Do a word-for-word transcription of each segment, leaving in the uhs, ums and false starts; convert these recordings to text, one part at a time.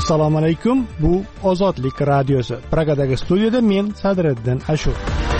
Assalomu alaykum. Bu Ozodlik radiosi. Pragadagi studiyada men Sadriddin Ashur.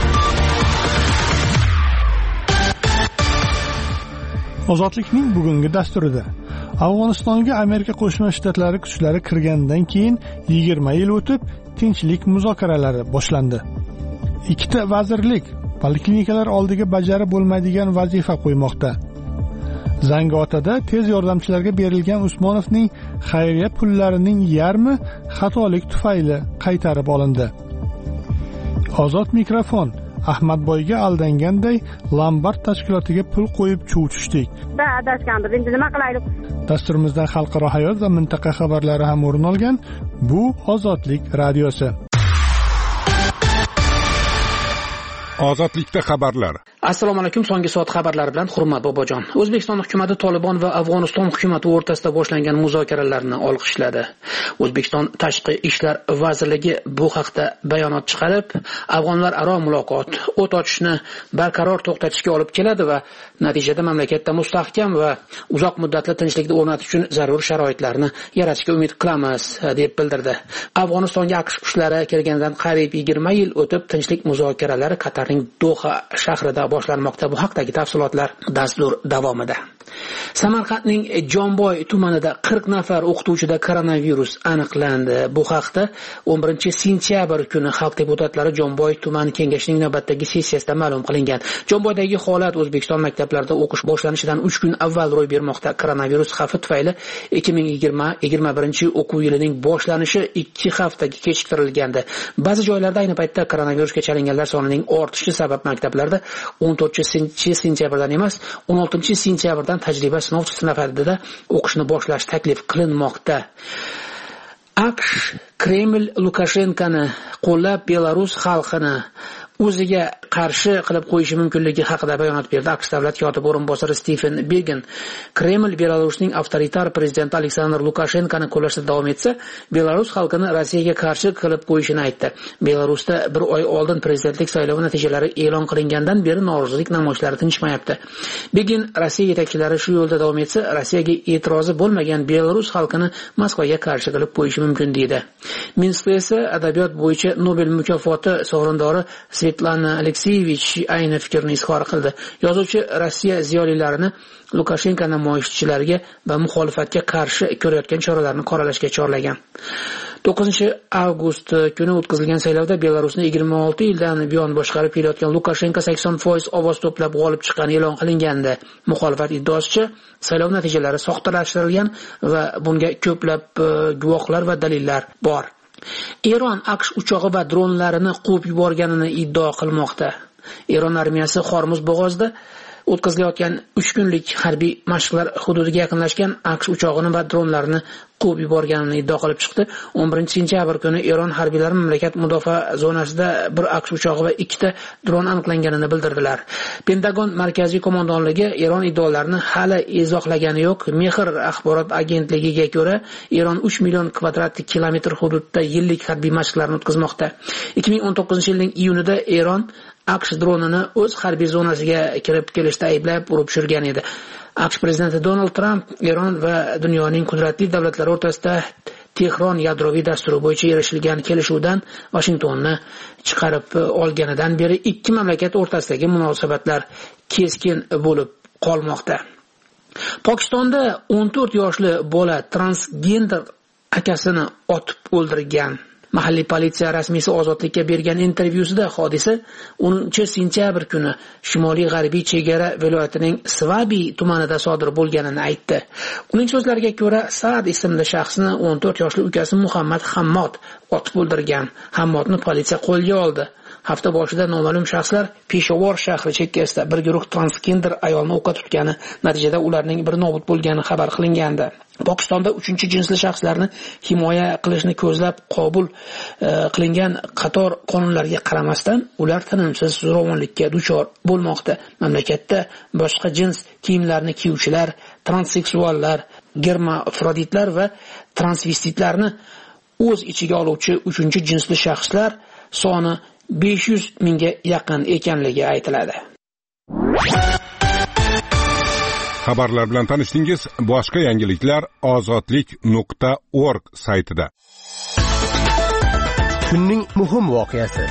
Ozodlikning bugungi dasturida Afg'onistonga Amerika Qo'shma Shtatlari kuchlari kirgandan keyin yigirma yil o'tib tinchlik muzokaralari boshlandi. Ikkita vazirlik poliklinikalar oldiga bajarib bo'lmaydigan vazifa qo'ymoqda. Zangiotada tez yordamchilarga berilgan Usmonovning xayriya pullarining yarmi xatolik tufayli qaytarib olindi. Ozod mikrofon Ahmadboyga aldanganday Lombard tashkilotiga pul qo'yib chuv tushdik. Da adashgandir, endi nima qilaylik? Dasturimizdan xalqaro hayot va mintaqa xabarlari ham o'rin olgan. Bu Ozodlik radiosi. Ozodlikda xabarlar. Assalomu alaykum. So'nggi soat xabarlari bilan Hurmat Bobojon. O'zbekiston hukumatı Tolibon va Afg'oniston hukumati o'rtasida boshlangan muzokaralarni olqishladi. O'zbekiston Tashqi ishlar vazirligi bu haqda bayonot chiqarib, afg'onlar aro muloqot, o't ochishni barqaror to'xtatishga olib keladi va natijada mamlakatda mustahkam va uzoq muddatli tinchlikni o'rnatish uchun zarur sharoitlarni yaratishga umid qilamiz, deb bildirdi. Afg'onistonga AQSh kuchlari kelganidan qariyb yigirma yil o'tib tinchlik muzokaralari Qatarning Doha shahrida boshlanmoqda. Bu haqdagi tafsilotlar dastur davomida. Samarqandning Jomboy tumanida qirq nafar o'qituvchida koronavirus aniqlandi. Bu haqda o'n birinchi sentyabr kuni xalq deputatlari Jomboy tuman kengashining navbatdagi sessiyasida ma'lum qilingan. Jomboydagi holat O'zbekiston maktablarida o'qish boshlanishidan uch kun avval ro'y bermoqda. Koronavirus xavfi tufayli ikki ming yigirma yigirma birinchi o'quv yilining boshlanishi ikki haftaga kechiktirilgandi. Ba'zi joylarda ayni paytda koronavirusga chalinganlar sonining ortishi sabab maktablarda o'n to'rtinchi sentyabrdan emas, o'n oltinchi sentyabrdan tajriba sinovchi sifatida o'qishni boshlash taklif qilinmoqda. AQSh Kreml Lukashenkoni qo'llab Belarus xalqini o'ziga qarshi qilib qo'yishi mumkinligi haqida bayonot berdi. AQSh davlat kotibi o'rinbosari Stiven Begen Kreml Belarusning avtoritar prezidenti Aleksandr Lukashenkoni qo'llashda davom etsa, Belarus xalqini Rossiyaga qarshi qilib qo'yishini aytdi. Belarusda bir oy oldin prezidentlik saylovi natijalari e'lon qilingandan beri norozilik namoyishlari tinchmayapti. Begen Rossiya yetakchilari shu yo'lda davom etsa, Rossiyaga e'tirozi bo'lmagan Belarus xalqini Moskvaga qarshi qilib qo'yishi mumkin deydi. Minskda esa adabiyot bo'yicha Nobel mukofoti sovrindori Svetlana Alekseyevich ayni fikrni izhor qildi. Yozuvchi Rossiya ziyolilarini Lukashenko namoyishchilariga va muxolifatga qarshi ko'rayotgan choralarni qoralashga chorlagan. to'qqizinchi avgust kuni o'tkazilgan saylovda Belarusni yigirma olti yildan buyon boshqarib kelayotgan Lukashenko sakson foiz ovoz to'plab g'olib chiqqani e'lon qilingandi. Muxolifat iddaosicha saylov natijalari soxtalashtirilgan va bunga ko'plab guvohlar va dalillar bor. Eron AQSh uchog'i va dronlarini quvib yuborganini iddao qilmoqda. Eron armiyasi Hormuz bo'g'ozida o'tkazilayotgan uch kunlik harbiy mashqlar hududiga yaqinlashgan AQSh uchog'ini va dronlarini quvib yuborganini iddao qilib chiqdi. o'n birinchi sentyabr kuni Eron harbiylari mamlakat mudofaa zonasida bir AQSh uchog'i va ikkita dron aniqlanganini bildirdilar. Pentagon markaziy qo'mondonligi Eron iddaolarini hali izohlagani yo'q. Mehr axborot agentligiga ko'ra, Eron uch million kvadrat kilometr hududda yillik harbiy mashqlarni o'tkazmoqda. ikki ming o'n to'qqizinchi yilning iyunida Eron AQSh dronini o'z harbiy zonasiga kirib kelishda ayblab urib tushirgan edi. AQSh prezidenti Donald Trump Eron va dunyoning qudratli davlatlari o'rtasida Tehron yadroviy dasturi bo'yicha erishilgan kelishuvdan Washingtonni chiqarib olganidan beri ikki mamlakat o'rtasidagi munosabatlar keskin bo'lib qolmoqda. Pokistonda o'n to'rt yoshli bola transgender akasini otib o'ldirgan. Mahalliy politsiya rasmiysi Ozodlikka bergan intervyusida hodisa o'ninchi sentyabr kuni Shimoliy g'arbiy chegara viloyatining Svabi tumanida sodir bo'lganini aytdi. Uning so'zlariga ko'ra, Saad ismli shaxsni o'n to'rt yoshli ukasi Muhammad Hammod otib o'ldirgan. Hammodni politsiya qo'lga oldi. Hafta boshida noma'lum shaxslar Peshawar shahri chekkasida bir guruh transgender ayolni o'qqa tutgani, natijada ularning biri nobud bo'lgani xabar qilingandi. Pokistonda uchinchi jinsli shaxslarni himoya qilishni ko'zlab qabul e, qilingan qator qonunlarga qaramasdan ular tinimsiz zo'ravonlikka duchor bo'lmoqda. Mamlakatda boshqa jins kiyimlarni kiyuvchilar, transseksuallar, germafroditlar va transvestitlarni o'z ichiga oluvchi uchinchi jinsli shaxslar soni besh yuz mingga yaqin ekanligi aytiladi. Xabarlar bilan tanishdingiz. Boshqa yangiliklar ozodlik nuqta org saytida. Kunning muhim voqeasi.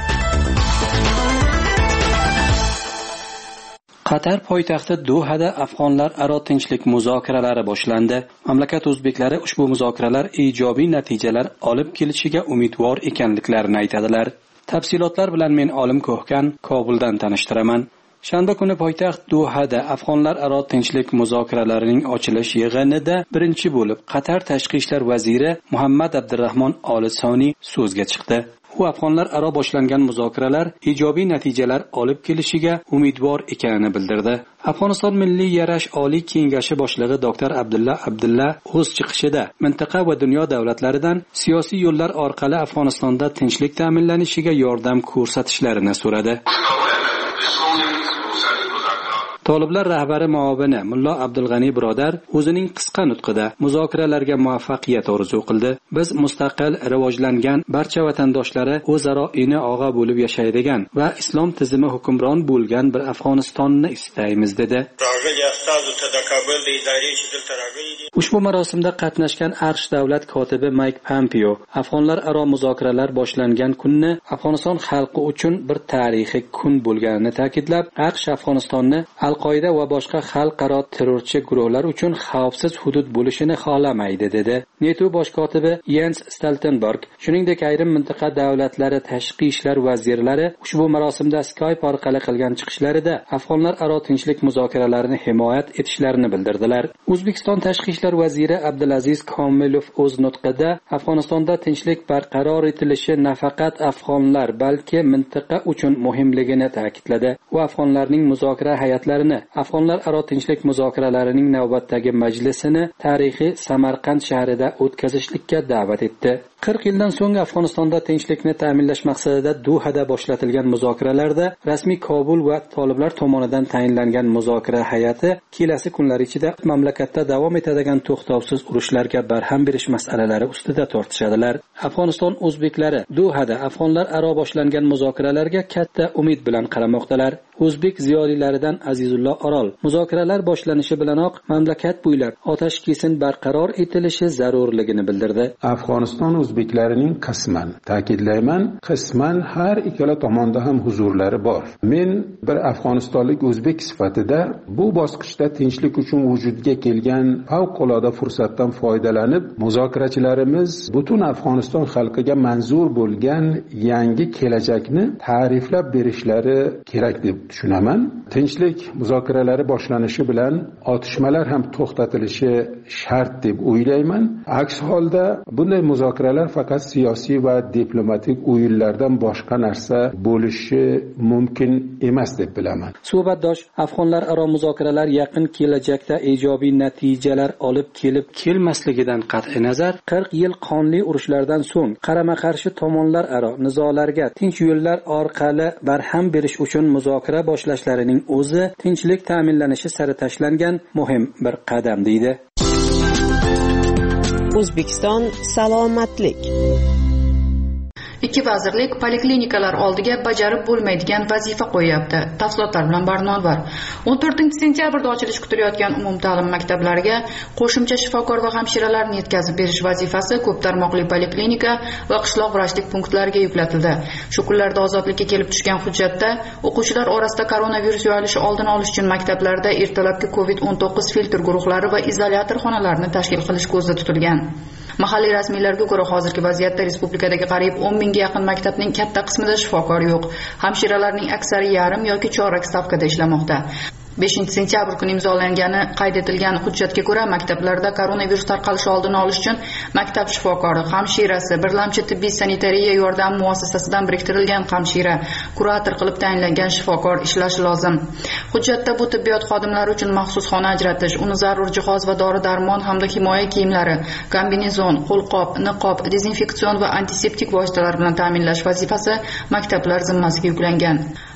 Qatar poytaxti Dohada afg'onlar aro tinchlik muzokaralari boshlandi. Mamlakat o'zbeklari ushbu muzokaralar ijobiy natijalar olib kelishiga umidvor ekanliklarini aytadilar. Tafsilotlar bilan men Olim Ko'hkan Kobuldan tanishtiraman. Shanba kuni poytaxt Dohada afg'onlar aro tinchlik muzokaralarining ochilish yig'inida birinchi bo'lib Qatar tashqi ishlar vaziri Muhammad Abdurrahmon Olisoni so'zga chiqdi. U afg'onlar aro boshlangan muzokaralar ijobiy natijalar olib kelishiga umidvor ekanini bildirdi. Afg'oniston Milliy yarash oliy kengashi boshlig'i doktor Abdulla Abdulla o'z chiqishida mintaqa va dunyo davlatlaridan siyosiy yo'llar orqali Afg'onistonda tinchlik ta'minlanishiga yordam ko'rsatishlarini so'radi. Toliblar rahbari muovini Mullo Abdulg'ani birodar o'zining qisqa nutqida muzokaralarga muvaffaqiyat orzu qildi. Biz mustaqil, rivojlangan barcha vatandoshlari o'zaro ina og'a bo'lib yashaydigan va islom tizimi hukmron bo'lgan bir Afg'onistonni istaymiz dedi. Ushbu marosimda qatnashgan AQSh davlat kotibi Mike Pompeo afg'onlar aro muzokaralar boshlangan kunni Afg'oniston xalqi uchun bir tarixiy kun bo'lganini ta'kidlab, AQSh Afg'onistonni Al-Qoida va boshqa xalqaro terrorchi guruhlar uchun xavfsiz hudud bo'lishini xohlamaydi dedi. NATO bosh kotibi Jens Stoltenberg, shuningdek ayrim mintaqa davlatlari tashqi ishlar vazirlari ushbu marosimda Skype orqali qilgan chiqishlarida afg'onlar aro tinchlik muzokaralarini himoya etishlarini bildirdilar. O'zbekiston tashqi ishlar vaziri Abdulaziz Komilov o'z nutqida Afg'onistonda tinchlik barqaror etilishi nafaqat afg'onlar, balki mintaqa uchun muhimligini ta'kidladi. U afg'onlarning muzokara hay'atlarini afg'onlar aro tinchlik muzokaralarining navbatdagi majlisini tarixiy Samarqand shahrida o'tkazishlikka da'vat etdi. qirq yildan so'ng Afg'onistonda tinchlikni ta'minlash maqsadida Dohada boshlatilgan muzokaralarda rasmiy Kobul va toliblar tomonidan tayinlangan muzokara hay'ati kelasi kunlar ichida mamlakatda davom etadigan to'xtovsiz urushlarga barham berish masalalari ustida tortishadilar. Afg'oniston o'zbeklari Dohada afg'onlar aro boshlangan muzokaralarga katta umid bilan qaramoqdalar. O'zbek ziyolilaridan Azizullo Orol muzokaralar boshlanishi bilanoq mamlakat bo'ylab otash kesin barqaror etilishi zarurligini bildirdi. Afg'oniston o'zbeklarining qisman, ta'kidlayman, qisman har ikkala tomonda ham huzurlari bor. Men bir afg'onistonlik o'zbek sifatida bu bosqichda tinchlik uchun vujudga kelgan favqulodda fursatdan foydalanib, muzokarachilarimiz butun Afg'oniston xalqiga manzur bo'lgan yangi kelajakni ta'riflab berishlari kerak deb tushunaman. Tinchlik muzokaralari boshlanishi bilan otishmalar ham to'xtatilishi shart deb o'ylayman. Aks holda bunday muzokaralar faqat siyosiy va diplomatik o'yinlardan boshqa narsa bo'lishi mumkin emas deb bilaman. Suhbatdosh afg'onlar aro muzokaralar yaqin kelajakda ijobiy natijalar olib kelib kelmasligidan qat'i nazar qirq yil qonli urushlardan so'ng qarama-qarshi tomonlar aro nizolarga tinch yo'llar orqali barham berish uchun muzokara boshlashlarining o'zi tinchlik ta'minlanishi sari tashlangan muhim bir qadam deydi. O'zbekiston salomatlik. Ikki vazirlik poliklinikalar oldiga bajarib bo'lmaydigan vazifa qo'yapti. Tafsilotlar bilan Barnon bor. o'n to'rtinchi sentyabrda ochilish kutilayotgan umumta'lim maktablariga qo'shimcha shifokor va hamshiralarni yetkazib berish vazifasi ko'p tarmoqli poliklinika va qishloq vrachlik punktlariga yuklatildi. Shu kunlarda ozodlikka kelib tushgan hujjatda o'quvchilar orasida koronavirus yoyilishi oldini olish uchun maktablarda ertalabki kovid o'n to'qqiz filtr guruhlari va izolyator xonalarini tashkil qilish ko'zda tutilgan. Mahalliy rasmiylarga ko'ra hozirgi vaziyatda respublikadagi qariyb o'n mingga yaqin maktabning katta qismida shifokor yo'q. Hamshiralarning aksari yarim yoki chorak stavkada ishlamoqda. beshinchi sentyabr kuni imzolangani qayd etilgan hujjatga ko'ra maktablarda koronavirus tarqalishi oldini olish uchun maktab shifokori, hamshirasi, birlamchi tibbiy sanitariya yordam muassasasidan biriktirilgan hamshira, kurator qilib tayinlangan shifokor ishlashi lozim. Hujjatda bu tibbiyot xodimlari uchun maxsus xona ajratish, uni zarur jihoz va dori-darmon hamda himoya kiyimlari, kombinezon, qo'lqop, niqob, dezinfeksion va antiseptik vositalar bilan ta'minlash vazifasi maktablar zimmasiga yuklangan.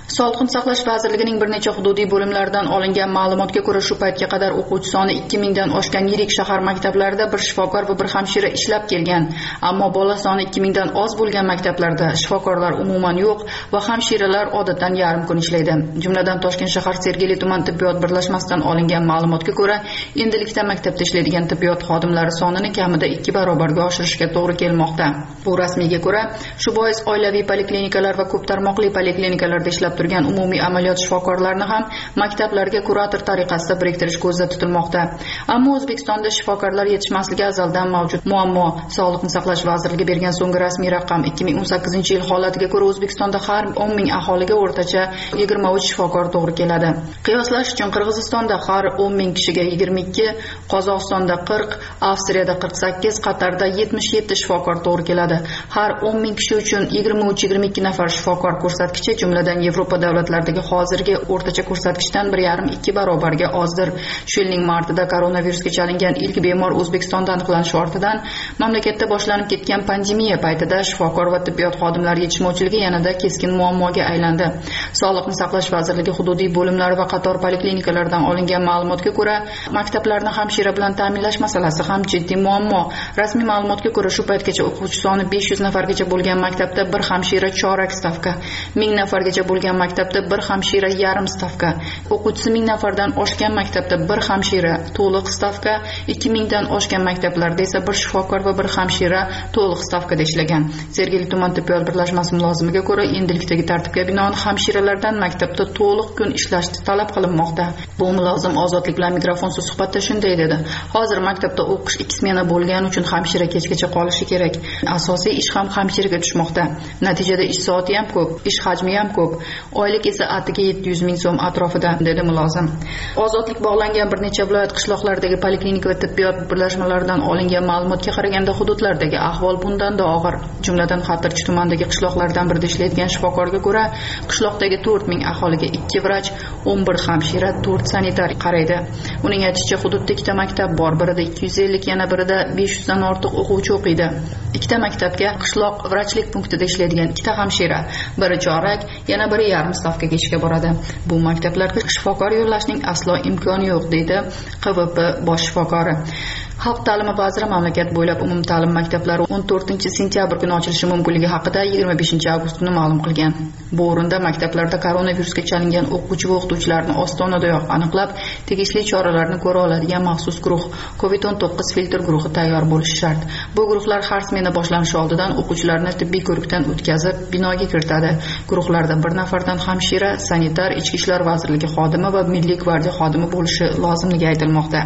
Sog'liqni saqlash vazirligining bir necha hududiy bo'limlaridan olingan ma'lumotga ko'ra, shu paytga qadar o'quvchi soni ikki mingdan oshgan yirik shahar maktablarida bir shifokor va bir hamshira ishlab kelgan. Ammo bola soni ikki mingdan oz bo'lgan maktablarda shifokorlar umuman yo'q va hamshiralar odatdan yarim kun ishlaydi. Jumladan Toshkent shahar Sergeli tuman tibbiyot birlashmasidan olingan ma'lumotga ko'ra, endilikda maktabda ishlaydigan tibbiyot xodimlari sonini kamida ikki barobarga oshirishga to'g'ri kelmoqda. Bu rasmiyga ko'ra, shu bois oilaviy poliklinikalar va ko'p tarmoqli poliklinikalarda ishlab turgan umumiy amaliyot shifokorlarini ham maktablarga kurator tariqasida biriktirish ko'zda tutilmoqda. Ammo O'zbekistonda shifokorlar yetishmasligi azaldan mavjud muammo. Sog'liqni saqlash vazirligi bergan so'nggi rasmiy raqam ikki ming o'n sakkizinchi yil holatiga ko'ra O'zbekistonda har o'n ming aholiga o'rtacha yigirma uch shifokor to'g'ri keladi. Qiyoslash uchun Qirg'izistonda har o'n ming kishiga yigirma ikki, Qozog'istonda qirq, Avstriyada qirq sakkiz, Qatarda yetmish yetti shifokor to'g'ri keladi. Har o'n ming kishi uchun yigirma uch yigirma ikki nafar shifokor ko'rsatkichi jumladan Yevropa davlatlaridagi hozirgi o'rtacha ko'rsatkichdan bir yarim ikki barobarga ozdir. Shu yilning martida koronavirusga chalingan ilk bemor O'zbekistonda aniqlanishi ortidan mamlakatda boshlanib ketgan pandemiya paytida shifokor va tibbiyot xodimlari yetishmovchiligi yanada keskin muammoga aylandi. Sog'liqni saqlash vazirligi hududiy bo'limlari va qator poliklinikalardan olingan ma'lumotga ko'ra, maktablarni hamshira bilan ta'minlash masalasi ham jiddiy muammo. Rasmiy ma'lumotga ko'ra, shu paytgacha o'quvchi soni besh yuz nafargacha bo'lgan maktabda bir hamshira chorak stavka, ming nafargacha bo'lgan maktabda bir hamshira yarim stavka, o'quvchisi ming nafardan oshgan maktabda bir hamshira to'liq stavka, ikki mingdan oshgan maktablarda esa bir shifokor va bir hamshira to'liq stavkada ishlagan. Sergeli tuman tibbiyot birlashmasi mulozimiga ko'ra, endilikdagi tartibga binoan hamshiralardan maktabda to'liq kun ishlashni talab qilinmoqda. Bu mulozim Ozodlik bilan mikrofonsiz suhbatda shunday dedi: "Hozir maktabda o'qish ikki smena bo'lgani uchun hamshira kechgacha qolishi kerak. Asosiy ish ham hamshiraga tushmoqda. Natijada ish soati ham ko'p, ish hajmi ham ko'p. Oylik esa atiga yetti yuz ming so'm atrofida", dedi mulozim. Ozodlik bog'langan bir necha viloyat qishloqlaridagi poliklinika va tibbiyot birlashmalaridan olingan ma'lumotga qaraganda hududlardagi ahvol bundan-da og'ir. Jumladan Xatirchi tumanidagi qishloqlardan birida ishlaydigan shifokorga ko'ra, qishloqdagi to'rt ming aholiga ikki vrach, o'n bir hamshira, to'rt sanitar qaraydi. Uning aytishicha, hududda ikkita maktab bor, birida ikki yuz ellik, yana birida besh yuz dan ortiq o'quvchi o'qiydi. Ikkita maktabga qishloq vrachlik punktida ishlaydigan ikkita hamshira, biri chorak, yana biri yarim stavkaga ishga boradi. Bu maktablarga shifokor yo'llashning aslo imkoni yo'q, deydi Q V P bosh shifokori. Xalq ta'limi vaziri mamlakat bo'ylab umumta'lim maktablari o'n to'rtinchi sentyabr kuni ochilishi mumkinligi haqida yigirma beshinchi avgust kuni ma'lum qilgan. Bu o'rinda maktablarda koronavirusga chalingan o'quvchi va o'qituvchilarni ostonadayoq aniqlab, tegishli choralarni ko'ra oladigan maxsus guruh COVID o'n to'qqiz filtr guruhi tayyor bo'lishi shart. Bu guruhlar har smena boshlanishi oldidan o'quvchilarni tibbiy ko'rikdan o'tkazib, binoga kiritadi. Guruhlarda bir nafardan hamshira, sanitar, ichki ishlar vazirligi xodimi va milliy gvardiya xodimi bo'lishi lozimligi aytilmoqda.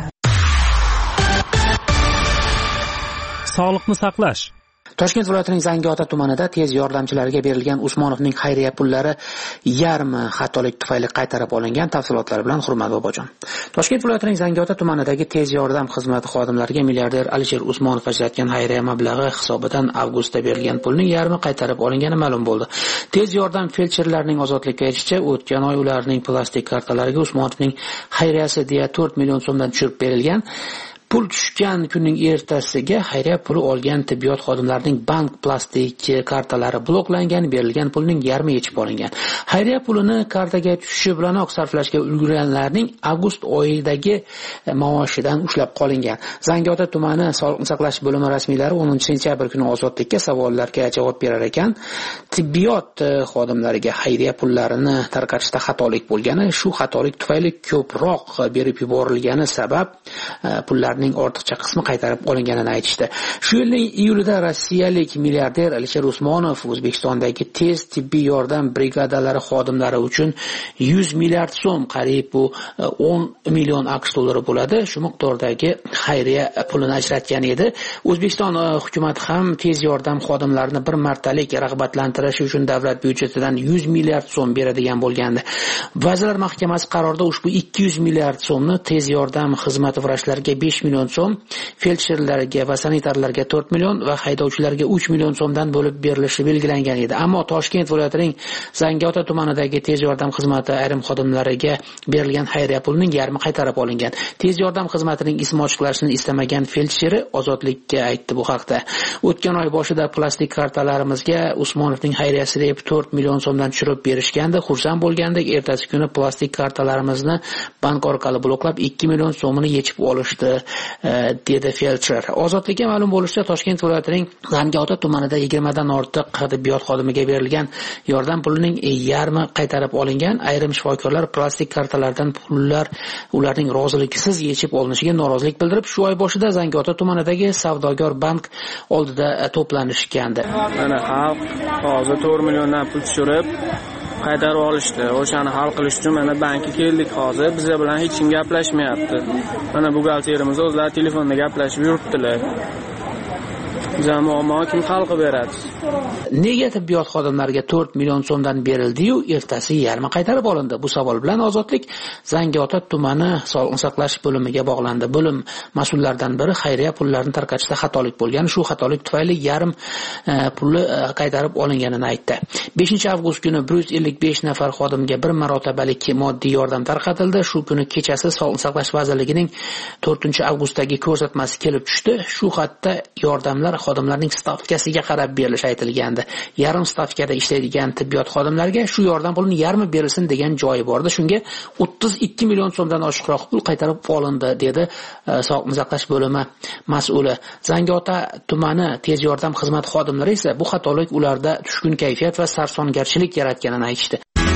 Sog'liqni saqlash. Toshkent viloyatining Zangiota tumanida tez yordamchilarga berilgan Usmonovning xayriya pullari yarmi xatolik tufayli qaytarib olingan. Tafsilotlar bilan Hurmat Bobojon. Toshkent viloyatining Zangiota tumanidagi tez yordam xizmati xodimlariga milliarder Alisher Usmonov ajratgan xayriya mablag'i hisobidan avgustda berilgan pulning yarmi qaytarib olingani ma'lum bo'ldi. Tez yordam feldsherlarining ozodlikka aytishicha, o'tgan oy ularning plastik kartalariga Usmonovning xayriyasi deya to'rt million so'mdan tushirib berilgan. Pul tushgan kunning ertasiga xayriya puli olgan tibbiyot xodimlarining bank plastik kartalari bloklangan, berilgan pulning yarmi yechib olingan. Xayriya pulini kartaga tushishi bilanoq sarflashga ulgurganlarning avgust oyidagi maoshidan ushlab qolingan. Zangiota tumani sog'liqni saqlash bo'limi rasmiylari o'ninchi sentyabr kuni ozodlikka savollarga javob berar ekan, tibbiyot xodimlariga xayriya pullarini tarqatishda xatolik bo'lgani, shu xatolik tufayli ko'proq berib yuborilgani sabab pullar ortiqcha qismi qaytarib olinganini aytishdi. Shu yilning iyulida rossiyalik milliarder Alisher Usmonov O'zbekistondagi tez tibbiy yordam brigadalari xodimlari uchun yuz milliard so'm, qariyb bu o'n million AQSh dollari bo'ladi, shu miqdordagi xayriya pulini ajratgan edi. O'zbekiston hukumatı ham tez yordam xodimlarini bir martalik rag'batlantirish uchun davlat byudjetidan yuz milliard so'm beradigan bo'lgandi. Vazirlar Mahkamasi qarorida ushbu ikki yuz milliard so'mni tez yordam xizmati vrachlariga besh million so'm, feldsherlarga va sanitarlarga to'rt million va haydovchilarga uch million so'mdan bo'lib berilishi belgilangan edi. Ammo Toshkent viloyatining Zangiota tumanidagi tez yordam xizmati ayrim xodimlariga berilgan xayriya pulining yarmi qaytarib olingan. Tez yordam xizmatining ismi ochiqlanishini istamagan feldsheri Ozodlikka aytdi bu haqda. O'tgan oy boshida plastik kartalarimizga Usmonovning xayriyasi deb to'rt million so'mdan tushirib berishgandi. Xursand bo'lgandik, ertasi kuni plastik kartalarimizni bank orqali bloklab ikki million so'mini yechib olishdi, dedi feldsher. Ozodlikka ma'lum bo'lishicha, Toshkent viloyatining Zangiota tumanida yigirma dan ortiq tibbiyot xodimiga berilgan yordam pulining yarmi qaytarib olingan. Ayrim shifokorlar plastik kartalardan pullar ularning roziligisiz yechib olinishiga norozilik bildirib, shu oy boshida Zangiota tumanidagi Savdogar bank oldida to'planishgandi. Mana xalq hozir to'rt milliondan pul tushirib qaytarib olishdi. O'shani hal qilish uchun mana bankka keldik hozir. Bizlar bilan hech kim gaplashmayapti. Mana buxgalterimiz o'zlari telefonda gaplashib yuribdilar. Jamoa kim hal qilib beradi? Nega tibbiyot xodimlariga to'rt million so'mdan berildi-yu, ertasi yarmi qaytarib olindi? Bu savol bilan Ozodlik Zangiota tumani sog'liqni saqlash bo'limiga bog'landi. Bo'lim mas'ullaridan biri xayriya pullarini tarqatishda xatolik bo'lgan, shu xatolik tufayli yarim e, puli e, qaytarib olinganini aytdi. beshinchi avgust kuni bir yuz ellik besh nafar xodimga bir marotabalik moddiy yordam tarqatildi. Shu kuni kechasi Sog'liqni saqlash vazirligining to'rtinchi avgustdagi ko'rsatmasi kelib tushdi. Shu xatda yordamlar xodimlarning stavkasiga qarab berilishi aytilgandi. Yarim stavkada ishlaydigan tibbiyot xodimlariga shu yordam pulining yarmi berilsin degan joyi bordi. Shunga o'ttiz ikki million so'mdan oshiqroq pul qaytarib olindi, dedi Sog'liqni saqlash bo'limi mas'uli. Zangiota tumani tez yordam xizmati xodimlari esa bu xatolik ularda tushkun kayfiyat va sarsongarchilik yaratganini aytishdi.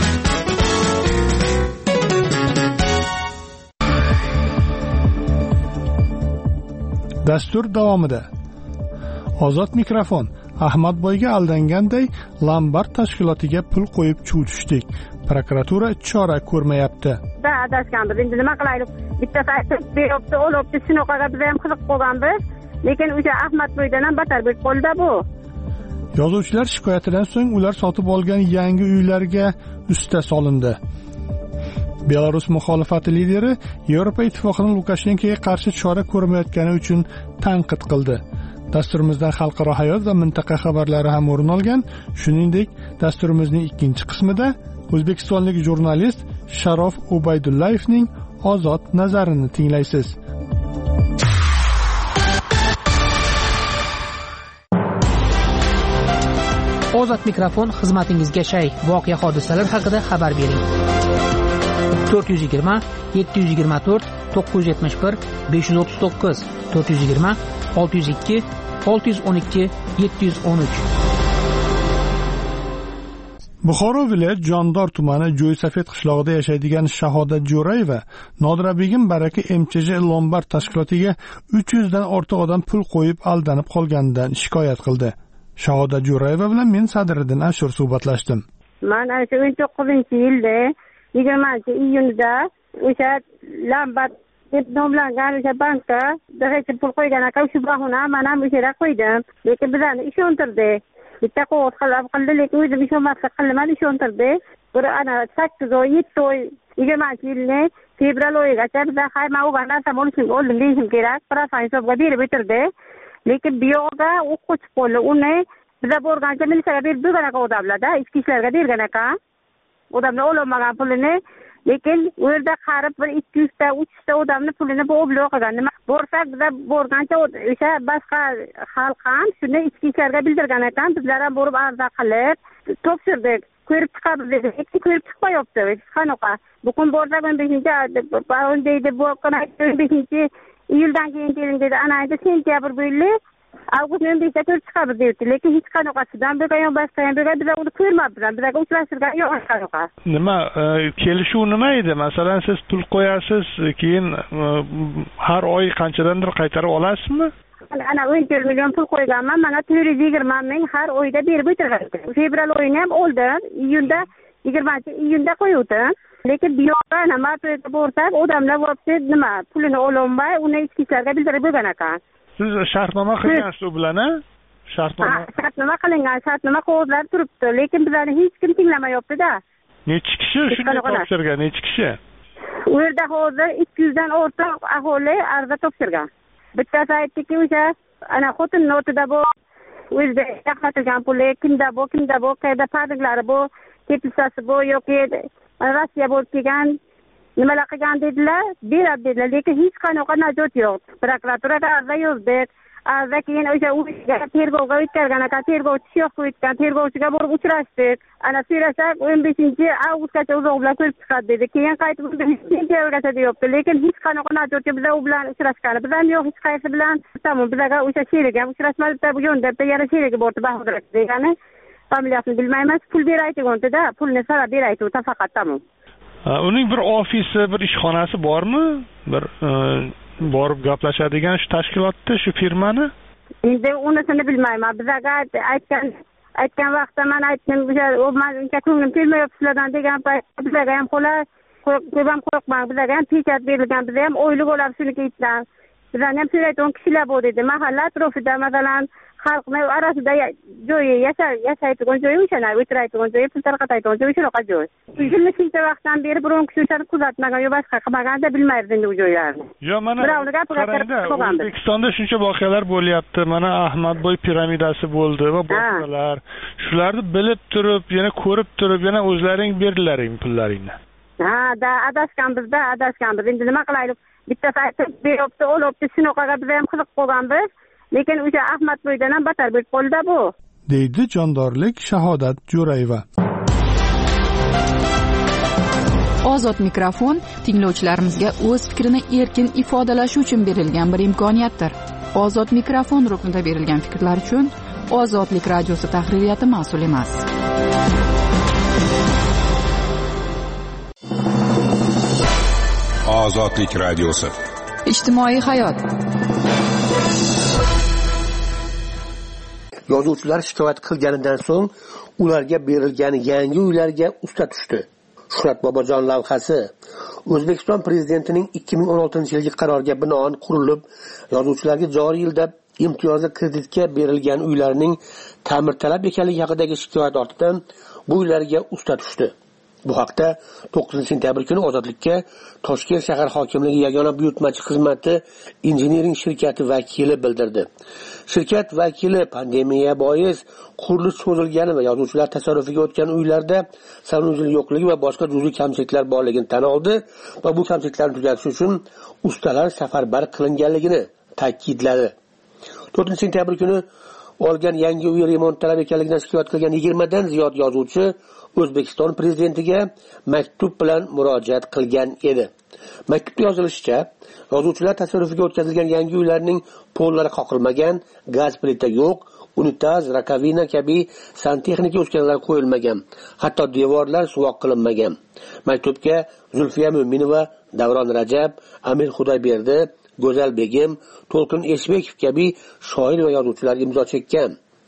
Dastur davomida Ozod mikrofon. Ahmadboyga aldanganday Lombard tashkilotiga pul qo'yib chuv tushdik. Prokuratura chora ko'rmayapti. Da adashganmiz. Endi nima qilaylik? Bittasi aytib beribdi, olibdi, shunaqaga biz ham qiziq qolganmiz. Lekin o'sha Ahmadboydan ham battar bo'lib qoldi bu. Yozuvchilar shikoyatidan so'ng ular sotib olgan yangi uylarga usta solindi. Belarus muxolifati lideri Yevropa ittifoqining Lukashenkoga qarshi chora ko'rmayotgani uchun tanqid qildi. Dasturimizdan xalqaro hayot va mintaqa xabarlari ham o'rin olgan. Shuningdek, dasturimizning ikkinchi qismida o'zbekistonlik jurnalist Sharof Ubaydullayevning ozod nazarini tinglaysiz. Ozod mikrofon xizmatingizga shay. Voqea hodisalar haqida xabar bering. to'rt yuz yigirma yetti yuz yigirma to'rt to'qqiz yuz yetmish bir besh yuz o'ttiz to'qqiz to'rt yuz yigirma olti yuz ikki olti yuz o'n ikki yetti yuz o'n uch. Buxoro viloyat Jondor tumani Jo'ysafet qishlog'ida yashaydigan Shahodat Jo'rayeva Nodirabegim Baraka M Ch J Lombard tashkilotiga uch yuz dan ortiq odam pul qo'yib aldanib qolganidan shikoyat qildi. Shahodat Jo'rayeva bilan men Sadriddin Ashur suhbatlashdim. Men o'sha o'n to'qqizinchi yilda yigirmanchi iyunda o'sha Lombard deb nomlangan o'sha bankka direkt pul qo'ygan ekan, shu bahona men ham o'sha yerga qo'ydim. Lekin bizlarni ishontirdi. Bitta qog'oz qilib qildi, lekin o'zim ishonmaslik qilmadi, ishontirdi. Bir ana sakkiz oy, yetti oy, yigirmanchi yilni fevral oyigacha bizlar hayma o'gan narsam olishim oldim deyishim kerak. Prosan hisobga berib o'tirdi. Lekin bu yoqda u qochib qoldi. Uni bizlar borgancha militsiyaga berib bergan ekan odamlarda, ichki ishlarga bergan ekan. Odamlar olmagan pulini, lekin u yerda qarib bir ikki yuz ta, uch yuz ta odamni pulini bu oblok qilgan. Nima borsak, bizlar borgancha o'sha boshqa xalq ham shuni ichki ishlarga bildirgan ekan. Bizlar ham borib arza qilib topshirdik. Ko'rib chiqamiz dedik. Ikki ko'rib chiqmayapti. Qanaqa? Bugun borsak o'n beshinchi o'n deydi, bu o'n beshinchi iyuldan keyin keling dedi. Ana endi sentyabr bo'yli avgust o'n beshida ko'rib chiqamiz deydi. Lekin hech qanaqasidan bo'lgan boshqa ham bo'lgan, bizlar uni ko'rmabmiz. Bizlarga uchrashtirgan yo'q qanaqa. Nima kelishuv nima edi? Masalan, siz pul qo'yasiz, keyin har oy qanchadandir qaytarib olasizmi? Ana o'n to'rt million pul qo'yganman, mana to'rt yuz yigirma ming har oyda berib o'tirgan. Fevral oyini ham oldim, iyunda yigirmanchi iyunda qo'ydim. Lekin bu yoqda nima to'yga borsak, odamlar vobse nima pulini ololmay, uni ichki ishlarga bildirib bo'lgan ekan. Siz shartnoma qilgansiz u bilan, a? Shartnoma. Shartnoma qilingan, shartnoma qog'ozlar turibdi, lekin bizlarni hech kim tinglamayapti-da. Necha kishi shunday topshirgan, necha kishi? U yerda hozir ikki yuz dan ortiq aholi arza topshirgan. bittasi aytdiki o'sha ana xotinni o'tida bu o'zida yaqatilgan puli kimda bu kimda bu qayerda parliklari bu teplitsasi bu yoki Rossiya bo'lib kelgan nimalar qilgan dedilar, beradi dedilar, lekin hech qanaqa najot yo'q. Prokuraturaga arza yozdik. Arza keyin o'sha uyga tergovga o'tkazgan, aka tergovchi yo'q qo'ygan, tergovchiga borib uchrashdik. Ana so'rasak o'n beshinchi avgustgacha uzoq bilan ko'rib chiqadi dedi. Keyin qaytib sentyabgacha deyapti, lekin hech qanaqa najot yo'q. Biz u bilan uchrashgani, biz ham yo'q hech qaysi bilan. Tamom, bizga o'sha sherigi ham uchrashmadi, bu yo'nda yana sherigi bordi Bahodir degani. Familiyasini bilmaymiz, pul beraydi-da, pulni sarab beraydi faqat tamom. Uning bir ofisi, bir ishxonasi bormi? Bir borib gaplashadigan shu tashkilotda, shu firmani? Endi unisini bilmayman. Bizga aytgan aytgan vaqtda men aytdim, o'sha menga ko'nglim kelmayapti sizlardan degan paytda bizga ham qo'la ko'p ham qo'rqmang, bizga ham pechat berilgan, biz ham o'ylik bo'lib shuni aytgan. Bizdan ham so'raydigan kishilar bor dedi. Mahalla atrofida masalan xalqni orasida joyi yashaydigan joyi o'shana o'tiraydigan joyi pul tarqatadigan joyi shunaqa joy. yigirma shuncha vaqtdan beri biron kishi o'shani kuzatmagan yo boshqa qilmaganda bilmaymiz endi u joylarni. Yo, mana O'zbekistonda shuncha voqealar bo'lyapti. Mana Ahmadboy piramidasi bo'ldi va boshqalar. Shularni bilib turib, yana ko'rib turib, yana o'zlaring berdilaring pullaringni. Ha, da adashganmiz-da, adashganmiz. Endi nima qilaylik? Bittasi aytib beribdi, olibdi, shunaqaga biz ham qiziq qolganmiz. Lekin o'sha Ahmadboydan ham battar bo'lib qoldi bu. Deydi jondorlik Shahodat Jo'rayeva. Ozod mikrofon tinglovchilarimizga o'z fikrini erkin ifodalashi uchun berilgan bir imkoniyatdir. Ozod mikrofon ruknida berilgan fikrlar uchun Ozodlik radiosi tahririyati mas'ul emas. Ozodlik radiosi. Ijtimoiy hayot. Yozuvchilar shikoyat qilganidan so'ng ularga berilgan yangi uylarga usta tushdi. Shuhrat Bobojon lavhasi O'zbekiston prezidentining ikki ming o'n oltinchi yilgi qaroriga binoan qurilib, yozuvchilarga joriy yilda imtiyozli kreditga berilgan uylarning ta'mirtalab ekanligi haqidagi shikoyat ortidan bu uylarga usta tushdi. Bu haqda to'qqizinchi sentyabr kuni Ozodlikka Toshkent shahar hokimligi yagona buyurtmachi xizmati injiniring shirkati vakili bildirdi. Shirkat vakili pandemiya bois qurilish cho'zilgani va yozuvchilar tasarrufiga o'tgan uylarda sanusiz yo'qligi va boshqa juz'iy kamchiliklar borligini tan oldi va bu kamchiliklarni tuzatish uchun ustalar safarbar qilinganligini ta'kidladi. to'rtinchi sentyabr kuni olgan yangi uy remont talab ekanligidan shikoyat qilgan yigirmadan ziyod yozuvchi O'zbekiston prezidentiga maktub bilan murojaat qilgan edi. Maktubda yozilishicha, yozuvchilar tasarrufiga o'tkazilgan yangi uylarning pollari qoqilmagan, gaz plita yo'q, unitaz, rakovina kabi santexnika uskunalar qo'yilmagan, hatto devorlar suvoq qilinmagan. Maktubga Zulfiya Mo'minova, Davron Rajab, Amir Xudoyberdi, Go'zal Begim, To'lqin Eshbekov kabi shoir va yozuvchilar imzo chekkan.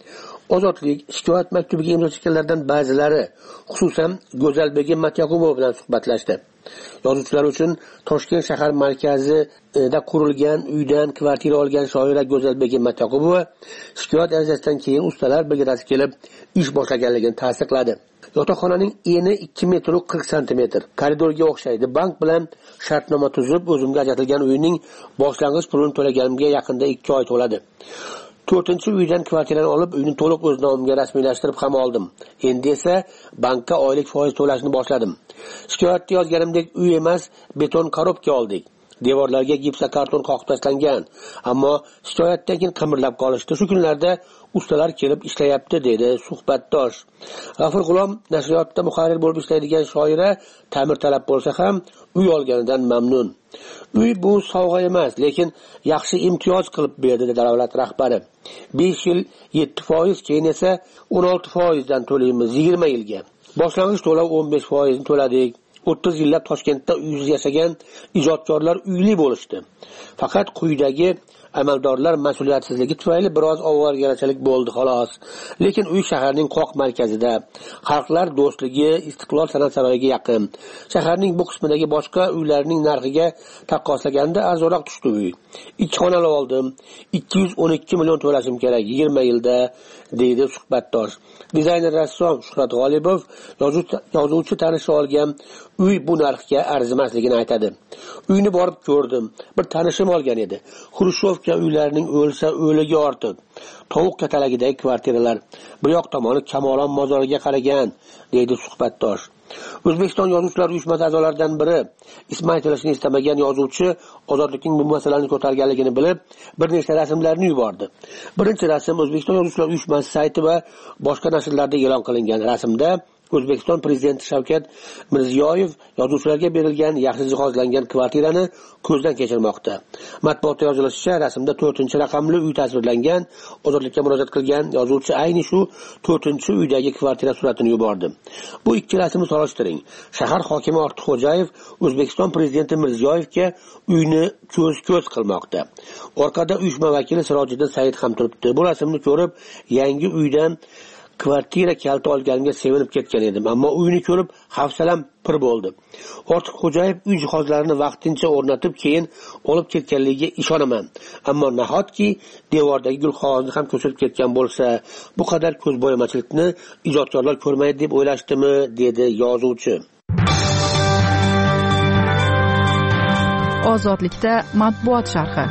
Ozodlik shikoyat maktubiga imzo chekkanlardan ba'zilari, xususan Go'zal Begim Matyaqubov bilan suhbatlashdi. Yozuvchilar uchun Toshkent shahar markazida qurilgan uydan kvartira olgan shoira Go'zal Begim Matyaqubova shikoyat arizasidan keyin ustalar brigadasi kelib ish boshlaganligini tasdiqladi. Yotoqxonaning eni ikki metr qirq santimetr, koridorga o'xshaydi. Bank bilan shartnoma tuzib, o'zimga ajratilgan uyning boshlang'ich pulini to'laganimga yaqinda ikki oy to'ladi. to'rtinchi uydan kvartirani olib, uyni to'liq o'z nomimga rasmiylashtirib ham oldim. Endi esa bankka oylik foiz to'lashni boshladim. Shikoyatda yozganimdek uy emas, beton korobka oldik. Devorlarga gipsokarton qoqib tashlangan, ammo shikoyatdan keyin qimirlab qolishdi. Shu kunlarda ustalar kelib ishlayapti, dedi suhbatdosh. G'afur G'ulom nashriyotda muharrir bo'lib ishlaydigan shoira ta'mirtalab bo'lsa ham uy olganidan mamnun. Uy bu sovg'a emas, lekin yaxshi imtiyoz qilib berdi, dedi davlat rahbari. besh yil yetti foiz, keyin esa o'n olti foizdan to'laymiz yigirma yilga. Boshlang'ich to'lov o'n besh foizni to'ladik. o'ttiz yillab Toshkentda uysiz yashagan ijodkorlar uyli bo'lishdi. Faqat quyidagi amaldorlar mas'uliyatsizligi tufayli biroz ovoragarchilik bo'ldi xolos. Lekin uy shaharning qoq markazida, xalqlar do'stligi, Istiqlol san'at saroyiga yaqin. Shaharning bu qismidagi boshqa uylarning narxiga taqqoslaganda arzonroq tushdi uy. Ikki xonali oldim. ikki yuz o'n ikki million to'lashim kerak yigirma yilda, deydi suhbatdosh. Dizayner rassom Shuhrat G'olibov yozuvchi tanishi olgan uy bu narxga arzimasligini aytadi. Uyni borib ko'rdim. Bir tanishim olgan edi. Xrushchov yotgan uylarning o'lsa o'ligi ortiq. Tovuq katalagidagi kvartiralar bir yoq tomoni Kamolon mozoriga qaragan, deydi suhbatdosh. O'zbekiston Yozuvchilar uyushmasi a'zolaridan biri ismi aytilishini istamagan yozuvchi ozodlikning bu masalani ko'targanligini bilib, bir nechta rasmlarni yubordi. Birinchi rasm O'zbekiston Yozuvchilar uyushmasi sayti va boshqa nashrlarda e'lon qilingan rasmda O'zbekiston prezidenti Shavkat Mirziyoyev yozuvchilarga berilgan yaxshi jihozlangan kvartirani ko'zdan kechirmoqda. Matbuotda yozilishicha, rasmda to'rtinchi raqamli uy tasvirlangan. Ozodlikka murojaat qilgan yozuvchi ayni shu to'rtinchi uydagi kvartira suratini yubordi. Bu ikki rasmni solishtiring. Shahar hokimi Ortiqxo'jayev O'zbekiston prezidenti Mirziyoyevga uyni ko'z-ko'z qilmoqda. Orqada uyushma vakili Sirojiddin Said ham turibdi. Bu rasmni ko'rib, yangi uydan kvartira kaliti olganimga sevinib ketgan edim, ammo uyni ko'rib hafsalam pir bo'ldi. Ortiqxo'jayev uy jihozlarini vaqtincha o'rnatib, keyin olib ketganligiga ishonaman. Ammo nahotki devordagi gulqog'ozni ham ko'chirib ketgan bo'lsa, bu qadar ko'zbo'yamachilikni ijodkorlar ko'rmaydi deb o'ylashdimi, dedi yozuvchi. Ozodlikda matbuot sharhi.